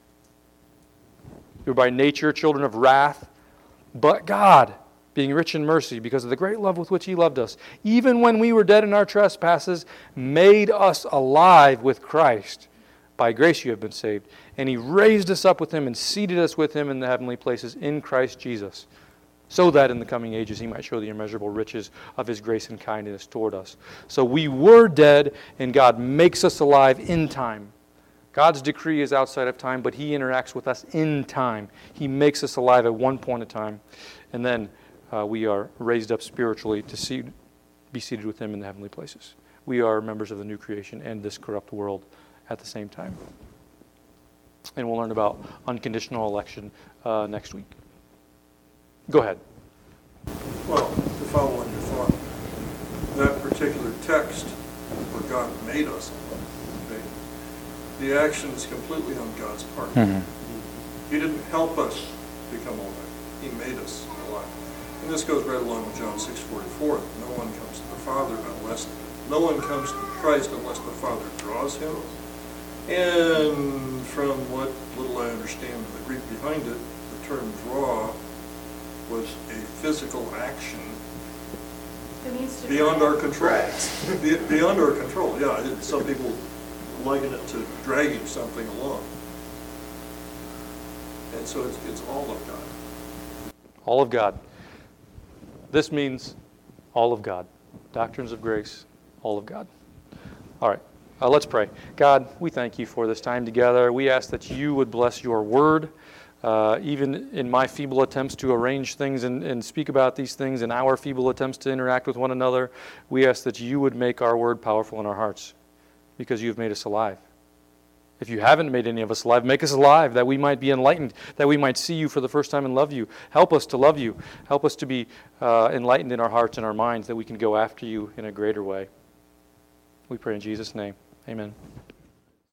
You were by nature children of wrath, but God, being rich in mercy, because of the great love with which he loved us, even when we were dead in our trespasses, made us alive with Christ. By grace you have been saved. And he raised us up with him and seated us with him in the heavenly places in Christ Jesus, so that in the coming ages he might show the immeasurable riches of his grace and kindness toward us. So we were dead, and God makes us alive in time. God's decree is outside of time, but he interacts with us in time. He makes us alive at one point in time, and then uh, we are raised up spiritually to see, be seated with him in the heavenly places. We are members of the new creation and this corrupt world at the same time. And we'll learn about unconditional election uh, next week. Go ahead. Well, to follow on your thought, that particular text where God made us, okay, the action is completely on God's part. Mm-hmm. He didn't help us become alive. He made us alive. And this goes right along with John six forty-four. No one comes to the Father unless, no one comes to Christ unless the Father draws him. And from what little I understand of the Greek behind it, the term draw was a physical action It means to beyond drag. our control. Be- Beyond our control, yeah. it- Some people liken it to dragging something along. And so it's, it's all of God. All of God. This means all of God. Doctrines of grace, all of God. All right, uh, let's pray. God, we thank you for this time together. We ask that you would bless your word. Uh, even in my feeble attempts to arrange things and, and speak about these things, and our feeble attempts to interact with one another, we ask that you would make our word powerful in our hearts, because you have made us alive. If you haven't made any of us alive, make us alive, that we might be enlightened, that we might see you for the first time and love you. Help us to love you. Help us to be uh, enlightened in our hearts and our minds, that we can go after you in a greater way. We pray in Jesus' name. Amen.